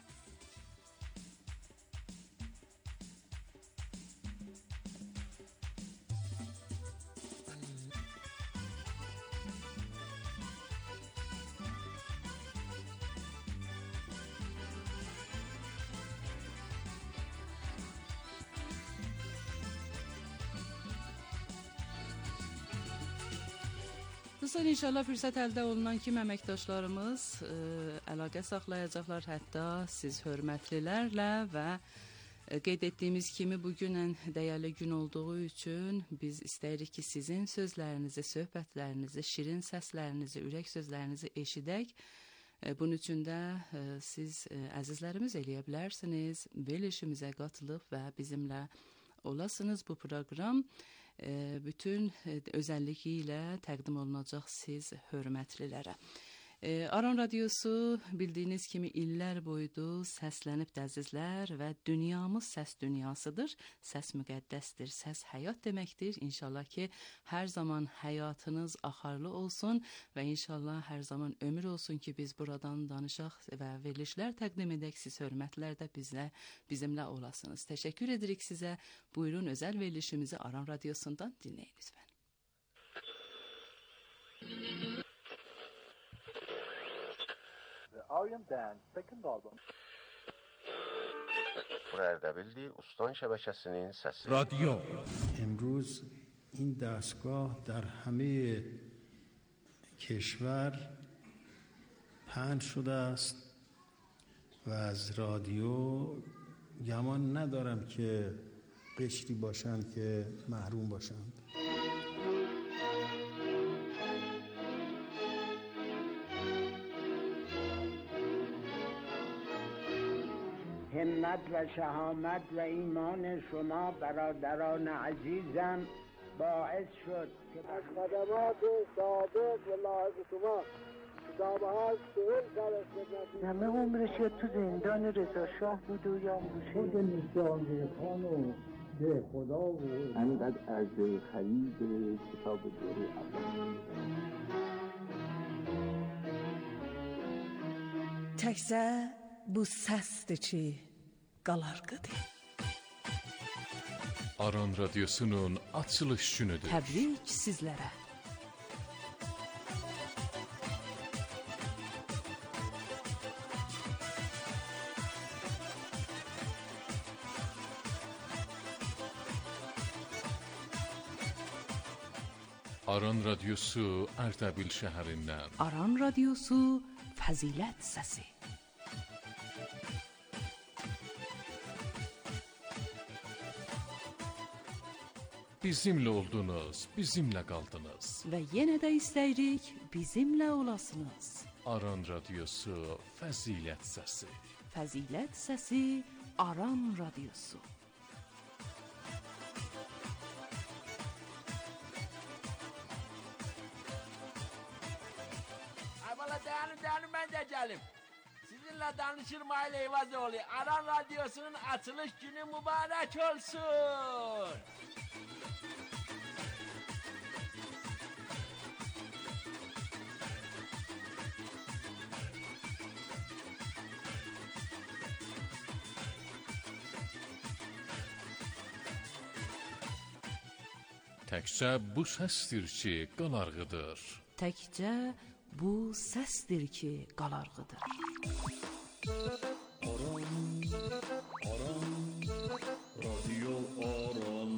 Dostlar, inşallah fürsət əldə olunan kimi əməkdaşlarımız ə, əlaqə saxlayacaqlar hətta siz hörmətlilərlə və ə, qeyd etdiyimiz kimi bugün ən dəyərli gün olduğu üçün biz istəyirik ki, sizin sözlərinizi, söhbətlərinizi, şirin səslərinizi, ürək sözlərinizi eşidək. Ə, bunun üçün də ə, siz ə, əzizlərimiz eləyə bilərsiniz, verilişimizə qatılıb və bizimlə olasınız. Bu proqram bütün özəlliyi ilə təqdim olunacaq siz hörmətlilərə. Aran Radyosu bildiyiniz kimi illər boyudur səslənib əzizlər və dünyamız səs dünyasıdır. Səs müqəddəsdir, səs həyat deməkdir. İnşallah ki, hər zaman həyatınız axarlı olsun və inşallah hər zaman ömür olsun ki, biz buradan danışaq və verilişlər təqdim edək. Siz hörmətlər də bizlə, bizimlə olasınız. Təşəkkür edirik sizə. Buyurun, özəl verilişimizi Aran Radyosu'ndan dinləyin lütfen. Aryan Band second album. Eردebili استان şebekesinin sesi. رادیو امروز این دستگاه در همه کشور پخش شده است و از رادیو گمان ندارم که قشری باشند که محروم باشند. همت و شهامت و ایمان شما برادران عزیزم باعث شد که از خدمات سابق و لاحق شما کتاب ها سهل سرست همه عمرش یا تو زندان رضا شاه بود و یا خود نشانده خان و به خدا و انقدر از خرید کتاب دوره اول təkcə bu səsdir ki, qalarqıdır. Aran Radyosu'nun açılış günüdür. Təbrik sizlərə. Aran Radyosu Ərdəbil şəhərindən. Aran Radyosu Fəzilət səsi. Bizimlə oldunuz, bizimlə qaldınız. Və yenə də istəyirik, bizimlə olasınız. Aran Radyosu Fəzilət səsi. Fəzilət səsi Aran Radyosu. Valla dayanın dayanın ben de gelim. Sizinle danışırım Aile Eyvazoğlu. Aran Radyosu'nun açılış günü mübarek olsun. Təkcə bu səsdir ki, qalarğıdır. Təkcə bu səsdir ki, qalarğıdır. Aran, Aran, Radyo Aran.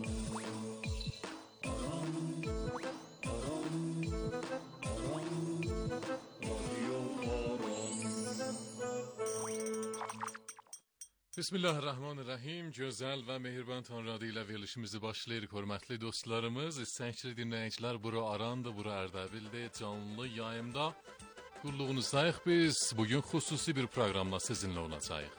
Bismillahirrahmanirrahim. Gözəl və mehriban Tanrı adı ilə verilişimizi başlayırıq, hörmətli dostlarımız. Sənkli dinləyicilər, bura Arandır, bura Ərdəbildir, canlı yayımda qulluğunuzdayıq biz. Bugün xüsusi bir proqramla sizinlə olacağıq.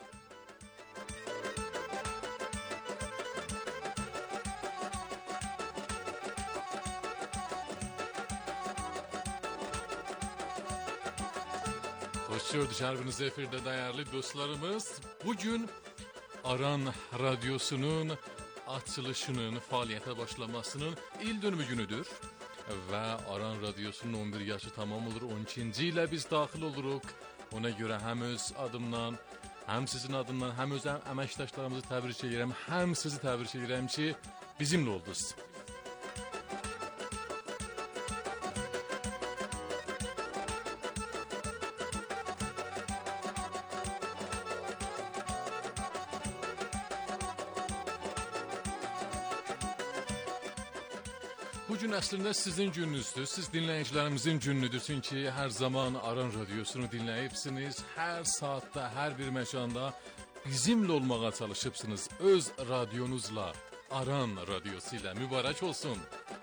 Hoş gördük hər biriniz efirdə dəyərli dostlarımız. Bugün Aran Radyosu'nun açılışının, faaliyete başlamasının il dönümü günüdür. Ve Aran Radyosu'nun on bir yaşı tamam olur. on ikinci ile biz daxil oluruq. Ona göre hem öz adımdan, hem sizin adından, hem öz əməkdaşlarımızı təbrik edirəm, hem sizi təbrik edirəm ki, bizimle oldunuz. Bugün əslində sizin gününüzdür, siz dinləyicilərimizin günüdür. Çünki hər zaman Aran Radyosunu dinləyibsiniz, hər saatda, hər bir məkanda bizimlə olmağa çalışıbsınız. Öz radyonuzla, Aran Radyosu ilə mübarək olsun.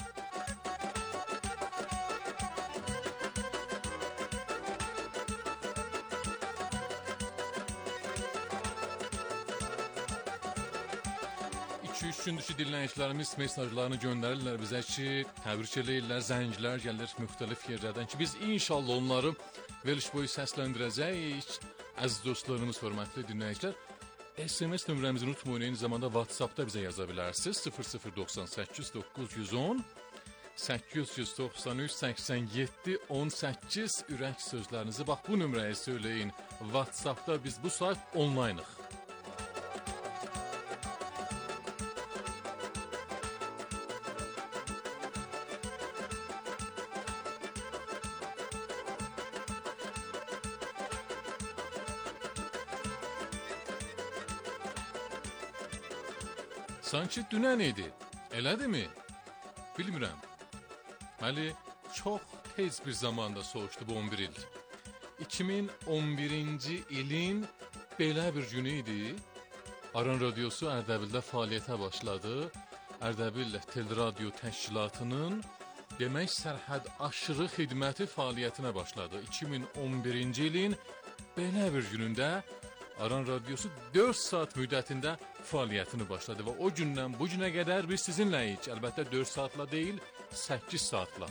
üç gündür ki, dinləyicilərimiz mesajlarını göndərirlər bizə ki, təbrik eləyirlər, zənglər gəlir müxtəlif yerlərdən ki, biz inşallah onları veriliş boyu səsləndirəcəyik. Əziz dostlarımız, hörmətli dinləyicilər, S M S nömrəmizi unutmayın, eyni zamanda WhatsApp'da bizə yaza bilərsiniz. sıfır sıfır doxsan səkkiz doqquz yüz on səkkiz yüz doxsan üç səksən yeddi on səkkiz ürək sözlərinizi bax bu nömrəyə söyləyin. WhatsApp'da biz bu saat onlaynıq. Sanki dünən idi, elədirmi? Bilmirəm. Məli, çox tez bir zamanda soğuşdu bu on bir il. iki min on birinci ilin belə bir günü idi. Aran Radyosu Ərdəbildə fəaliyyətə başladı. Ərdəbil Teleradio Təşkilatının demək sərhəd aşırı xidməti fəaliyyətinə başladı. iki min on birinci ilin belə bir günündə Aran Radyosu dörd saat müddətində fəaliyyətini başladı və o gündən bu günə qədər biz sizinləyik. Əlbəttə dörd saatla deyil, səkkiz saatla.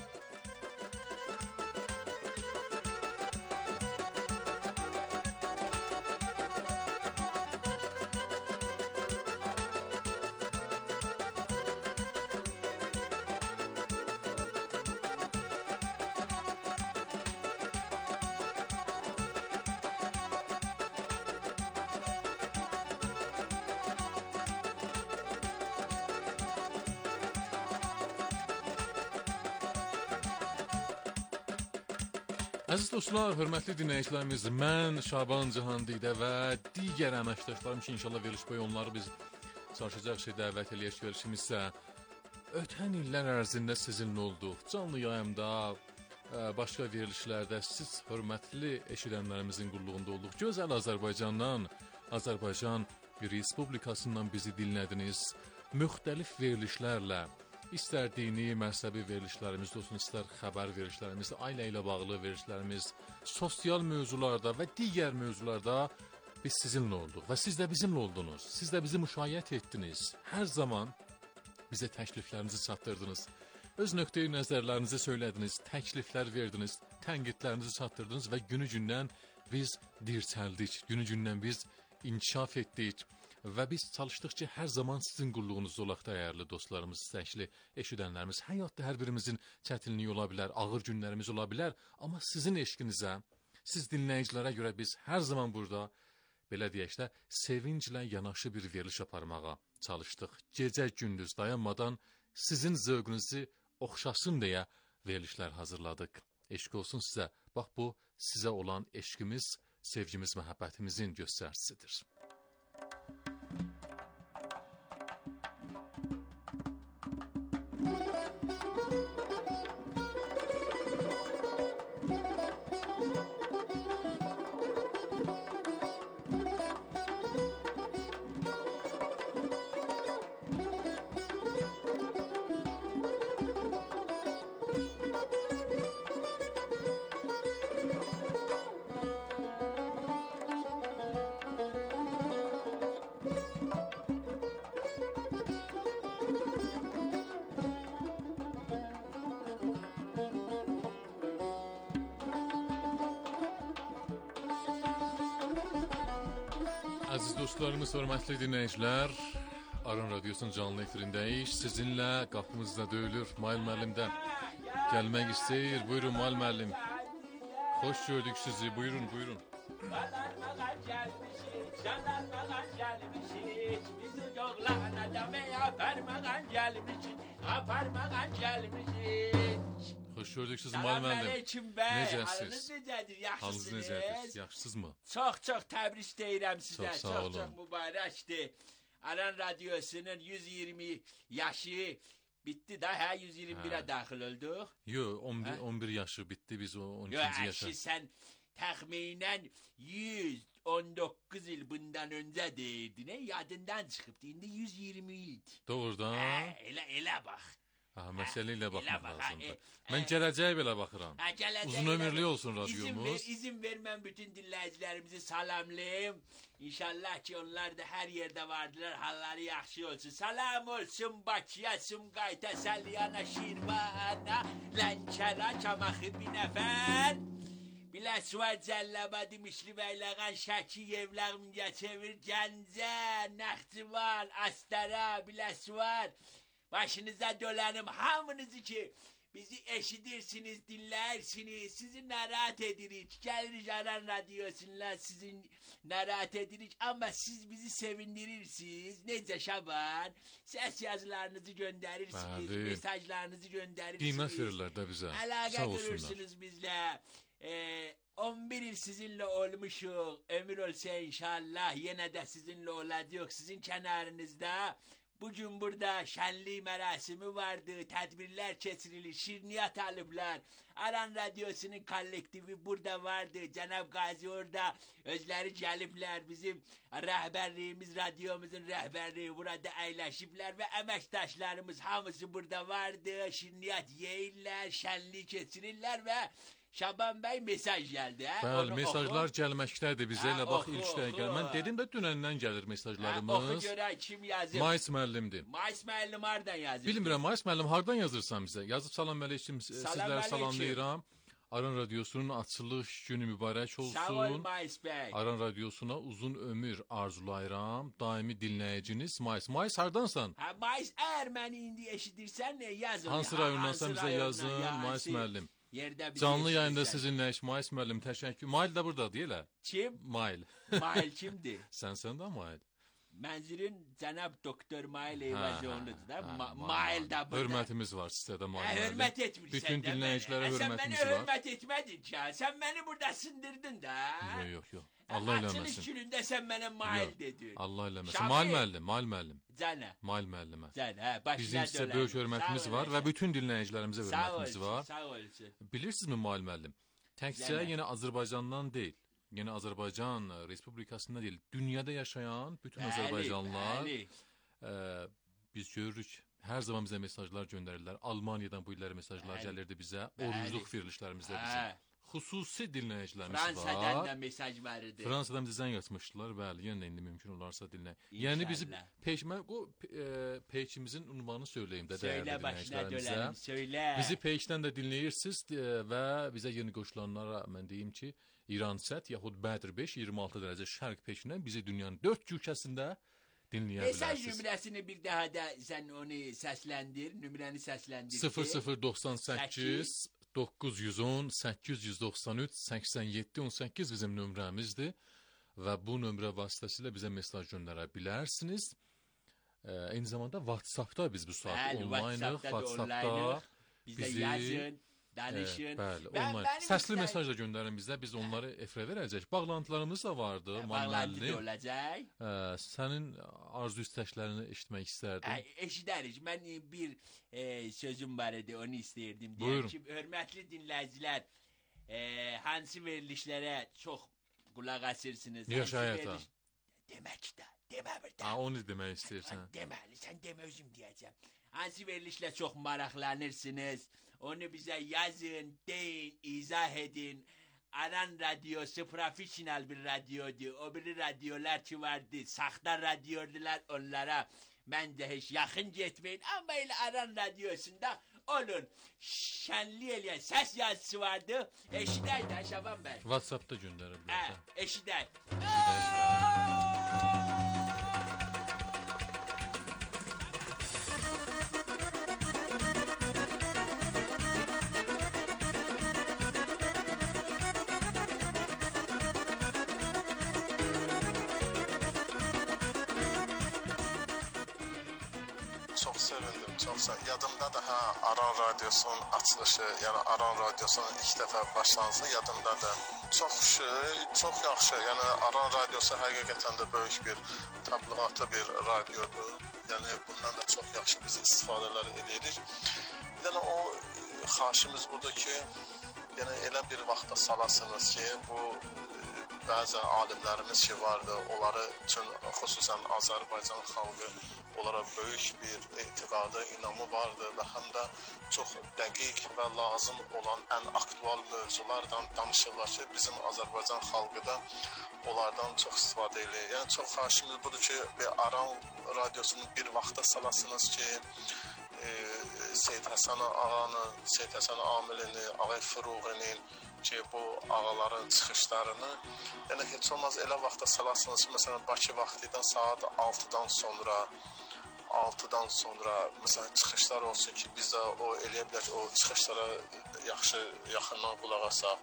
Əziz dostlar, hörmətli dinləyicilərimiz, mən Şaban Cihandidə və digər əməkdaşlarım ki, inşallah veriliş boyu onları biz çalışacaq şey dəvət eləyək verilişimizsə, ötən illər ərzində sizinlə olduq. Canlı yayımda, başqa verilişlərdə siz hörmətli eşidənlərimizin qulluğunda olduq. Gözəl Azərbaycandan, Azərbaycan bir respublikasından bizi dinlədiniz. Müxtəlif verilişlərlə, İstər dini, məzhəbi verilişlərimiz olsun, istər xəbər verilişlərimiz, ailə ilə bağlı verilişlərimiz, sosial mövzularda və digər mövzularda biz sizinlə olduq və siz də bizimlə oldunuz. Siz də bizi müşayiət etdiniz. Hər zaman bizə təkliflərinizi çatdırdınız. Öz nöqteyi nəzərlərinizi söylədiniz, təkliflər verdiniz, tənqidlərinizi çatdırdınız və günü gündən biz dirçəldik, günü gündən biz inkişaf etdik. Və biz çalışdıq ki, hər zaman sizin qulluğunuzda olaq dəyərli dostlarımız, istəkli eşidənlərimiz. Həyatda hər birimizin çətinliyi ola bilər, ağır günlərimiz ola bilər. Amma sizin eşqinizə, siz dinləyicilərə görə biz hər zaman burada, belə deyək də, sevinclə yanaşı bir veriliş aparmağa çalışdıq. Gecə gündüz dayanmadan sizin zövqünüzü oxşasın deyə verilişlər hazırladıq. Eşq olsun sizə. Bax bu, sizə olan eşqimiz, sevgimiz, məhəbbətimizin göstəricisidir. Aziz dostlarımız, hörmətli dinləyicilər, Aran Radyosu'nun canlı efirindəyik. Sizinlə qapımızda döyülür. Mail müəllim də gəlmək istəyir. Buyurun Mail müəllim. Xoş gördük sizi. Buyurun, buyurun. Bağlanmadan gelmişiz, yanlanmadan gelmişiz. Bizi yollarına da aparmadan gelmişiz, aparmadan gelmişiz. Xoş gördük sizi Mail müəllim. Aleyküm bəy. Necəsiz? Halınız necədir? Yaxşısınız? Halınız necədir? Yaxşısınız mı? Çox çox təbrik deyirəm sizə. Çox sağ Çox olun. çox mübarəkdir. Aran Radyosu'nun yüz iyirmi yaşı bitti da, hə yüz iyirmi birə daxil olduq. Yo, on bir yaşı bitti, biz o on ikinci Yo, yaşa. əşi sən təxminən yüz on doqquz il bundan öncə deyirdin, e? Yadından çıxıbdı. İndi yüz iyirmi ildir. Doğrudan. Hə, elə elə bax. Ha, məsələ ilə baxmaq bax, lazımdır. e, Mən gələcəyə belə baxıram. Hə, gələcək Uzun elə ömürlü bax. olsun İzin ver, radyomuz. izin ver mən bütün dinləyicilərimizi salamlayım. İnşallah ki onlar da hər yerdə vardılar, halları yaxşı olsun. Salam olsun Bakıya, Sumqayıta, Səlyana, Şirvana, Lənkəra, Çamaxı, Binəfər. Biləsuvar, Cəlləbadı, Mişli, Bəyləğən, Şəki, Yevləq, Mingəçevir, Gəncə, Naxçıvan, Astara, Biləsuvar. Başınıza dolanım hamınızı ki bizi eşidirsiniz, dinləyirsiniz, sizi narahat edirik. Gəlirik Aran Radyosu'ndan sizin narahat edirik ama siz bizi sevindirirsiniz. Necə Şaban? Səs yazılarınızı göndərirsiniz, Bəli. mesajlarınızı göndərirsiniz. Qiymət verirlər də bizə. Əlaqə Sağ olsunlar. qurursunuz bizlə. Ee, on bir il sizinle olmuşuq. Ömür olsa inşallah yenə də sizinle olacaq. Sizin kənarınızda. Bugün burada şenlik merasimi vardı, tedbirler keçirilir, şirniyat alıblar. Aran Radyosu'nun kollektivi burada vardı, Cenab Gazi orada, özleri gelipler, bizim rehberliğimiz, radyomuzun rehberliği burada eyleşipler ve emektaşlarımız hamısı burada vardı, şirniyat yeyirler, şenlik keçirirler ve Şaban Bey mesaj geldi. He? Bəli, Onu mesajlar oxu. gəlməkdədir bizə. Hə, Elə bax, oxu, ilk dəqiqə. oxu. Mən dedim də dünəndən gəlir Ha, mesajlarımız. oxu görək kim yazıb. Mais müəllimdir. Mais müəllim hardan yazıb? Bilmirəm, Mais müəllim hardan yazırsan bizə? Yazıb salam əleykum, Salam sizləri əleykum. salamlayıram. Aran Radyosu'nun açılış günü mübarək olsun. Sağ ol Mais Bey. Aran Radyosu'na uzun ömür arzulayıram. Daimi dinləyiciniz Mais. Mais hardansan? Ha, Mais, eğer beni indi eşidirsən ne yazın. Hansı Ha, rayondansan hansı bizə rayondan, yazın, ya, Mais hansı müəllim. Yerdə bizi Canlı yayında eşidirsən. sizinlə Mais müəllim təşəkkür. Mail də buradadır elə. Kim? Mail. Mail kimdir? Sənsən də Mail. Mənzirin cənab doktor Mail Hə, Eyvazoğlu'dur da. hə, Ma Mail. Mail da burada. Hörmətimiz var sizə də Mail. Hə, müəllim. hörmət etmirsən Bütün də mənə. dinləyicilərə Hə, Sən hörmətimiz mənə var. hörmət etmədin ki. ha. Sən beni burada sındırdın da. Yox, yox, yox. Allah Açılış eləməsin. günündə sən mənə Mail Yox, dedin. Allah eləməsin. Şabi. Mail müəllim, Mail müəllim. Cənə. Mail müəllimə. Cənə, hə, başına Bizim sizə dönəm. böyük hörmətimiz Sağ var olasın. və bütün dinləyicilərimizə Sağ hörmətimiz olsun, var. sağ olsun. Bilirsinizmi Mail müəllim? Təkcə Cənə. yenə Azərbaycandan deyil. Yenə Azərbaycan Respublikasında deyil. Dünyada yaşayan bütün Bəli, Azərbaycanlılar bəli. e, biz görürük. Hər zaman bizə mesajlar göndərirlər. Almaniyadan bu illər mesajlar Bəli. gəlirdi bizə. Bəli. Orucluq verilişlərimizdə Hə. bizə. Xüsusi dinləyicilərimiz Fransadan var. da mesaj var idi. Fransadan bizə zəng açmışdılar. Bəli, yenə indi mümkün olarsa dinlə. Yəni bizi İnşallah. peşmə o e, peçimizin ünvanını söyləyim də Söylə dəyərli başına dinləyicilərimizə. dönəlim, söylə. Bizi peçdən də dinləyirsiniz e, və bizə yeni qoşulanlara mən deyim ki, İransat yaxud Bədr beş iyirmi altı dərəcə şərq peşindən bizi dünyanın dörd cürkəsində dinləyə Mesaj bilərsiniz. nömrəsini bir daha da sen onu səsləndir, nömrəni səsləndir. sıfır sıfır doxsan səkkiz doqquz yüz on səkkiz yüz doxsan üç səksən yeddi on səkkiz bizim nömrəmizdir və bu nömrə vasitəsilə bizə mesaj göndərə bilərsiniz. Ee, eyni zamanda WhatsApp'da biz bu saat Bəli, onlaynıq. WhatsApp'da da WhatsApp'da onlaynıq. Bizə bizi yazın, danışın. E, bəli, Mən- online. mənim Səsli istəyim- mesaj da göndərin bizə. Biz onları efirə verəcək. Bağlantılarımız da vardı. Bağlantı da müəllim. olacaq. Ee, sənin arzu istəklərini eşitmək istərdim. Ə, eşidərik. Mən e, bir e, sözüm var idi, onu istəyirdim. Buyurun. Deyəm ki, hörmətli dinləyicilər, e, hansı verilişlərə çox qulaq asırsınız? Yaşa hansı həyata. veriliş- Demək də, demə bir də. Ha, onu demək istəyirsən. Deməli, sən demə özüm deyəcəm. Hansı verilişlə çox maraqlanırsınız? Onu bizə yazın, deyin, izah edin. Aran Radyosu profesyonel bir radyodur. O biri radyolar ki vardı, saxta radyodular, onlara məncə heç yaxın getməyin. Amma elə Aran Radyosunda olun. Şənli eləyən səs yazısı vardı. Eşidək də Şaban bəy. WhatsApp'da göndərə Hə, bilərsən. eşidək. Eşidək. sevindim, çox sevindim. Yadımda da ha Aran Radiosunun açılışı, yəni Aran Radiosunun ilk dəfə başlanışı yadımdadır. Çox şey, çox yaxşı. Yəni Aran Radiosu həqiqətən də böyük bir təbliğatlı bir radiodur. Yəni bundan da çox yaxşı biz istifadələr edirik. Bir dənə o xahişimiz budur ki, yəni elə bir vaxta salasınız ki, bu bəzi alimlərimiz ki vardı, onları üçün xüsusən Azərbaycan xalqı onlara böyük bir etiqadı, inamı vardı və həm də çox dəqiq və lazım olan ən aktual mövzulardan danışırlar ki, bizim Azərbaycan xalqı da onlardan çox istifadə edir. Yəni çox xahişimiz budur ki, bir Aran Radiosunu bir vaxta salasınız ki, e, Seyyid Həsən Ağanı, Seyyid Həsən Amilini, Ağay Fıruğinin ki, bu ağaların çıxışlarını, yəni heç olmaz elə vaxta salasınız ki, məsələn, Bakı vaxtidən saat altıdan sonra, altıdan sonra, məsələn, çıxışlar olsun ki, biz də o eləyə bilər ki, o çıxışlara yaxşı, yaxından qulaq asaq.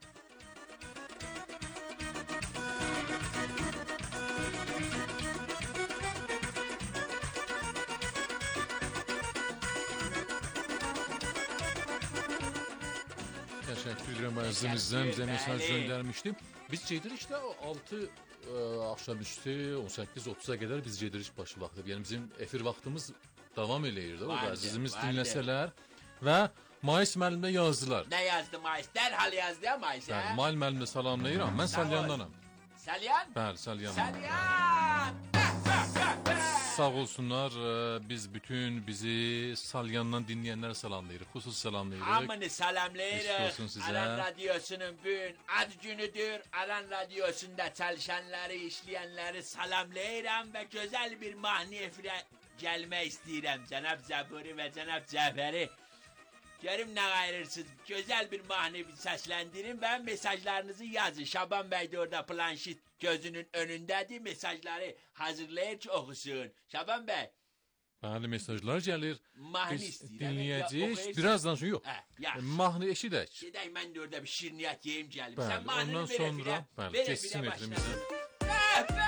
Təşəkkür edirəm əzizimizdən, bizə mesaj göndərmişdi. Biz gedirik də altı axşamüstü on səkkiz otuz'a qədər biz gedirik başı vaxtı. Yəni bizim efir vaxtımız davam eləyir də. O da əzizimiz dinləsələr və Mais müəllimə yazdılar. Nə yazdı Mais? Dərhal yazdı ya Mais, hə? Bəli, Mail müəllimə salamlayıram. Mən Salyandanam. Salyan? Bəli, Salyan. Salyan! Sağ olsunlar, biz bütün bizi Salyandan dinləyənlərə salamlayırıq. Xüsus salamlayırıq. Hamını salamlayırıq. Aran Radiosunun bugün ad günüdür. Aran Radiosunda çalışanları, işləyənləri salamlayıram və gözəl bir mahnı efirə gəlmək istəyirəm. Cənab Zəburi və Cənab Cəfəri. Görüm nə qayırırsınız. Gözəl bir mahnı səsləndirin və mesajlarınızı yazın. Şaban bəy də orada planşit gözünün önündədir. Mesajları hazırlayır ki, oxusun. Şaban bəy. Bəli, mesajlar gəlir. Mahnı Biz istəyirəm. dinləyəcəyik. Birazdan sonra yox. Hə, mahnı eşidək. Gedək, mən də orada bir şirniyyat yeyim gəlim. Bəli, Sən mahnını ondan ver sonra, efirə. bəli, Ver keçsin efirə efirimizi. başla.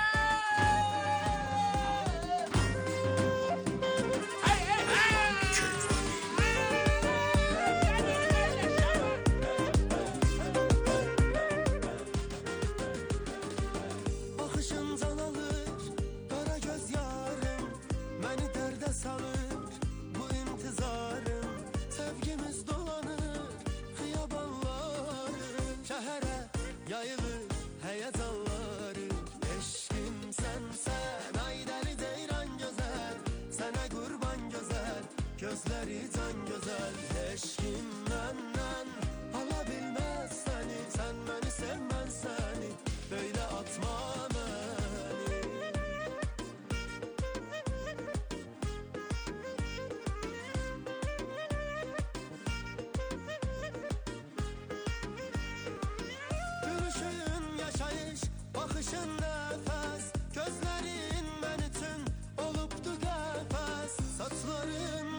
Gözleri can güzel, eşkim benden alabilmez seni. Sen beni sevmen seni, böyle atma beni. Gülüşün yaşayış, bakışın nefes, gözlerin ben için olupdu kefes. Saçların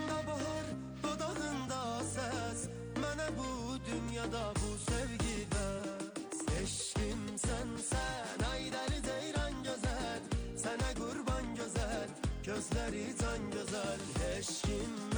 bu dünyada bu sevgi bəs. Eşkim sen sen, ay deli ceyran güzel, sana kurban güzel, gözleri can güzel. Eşkim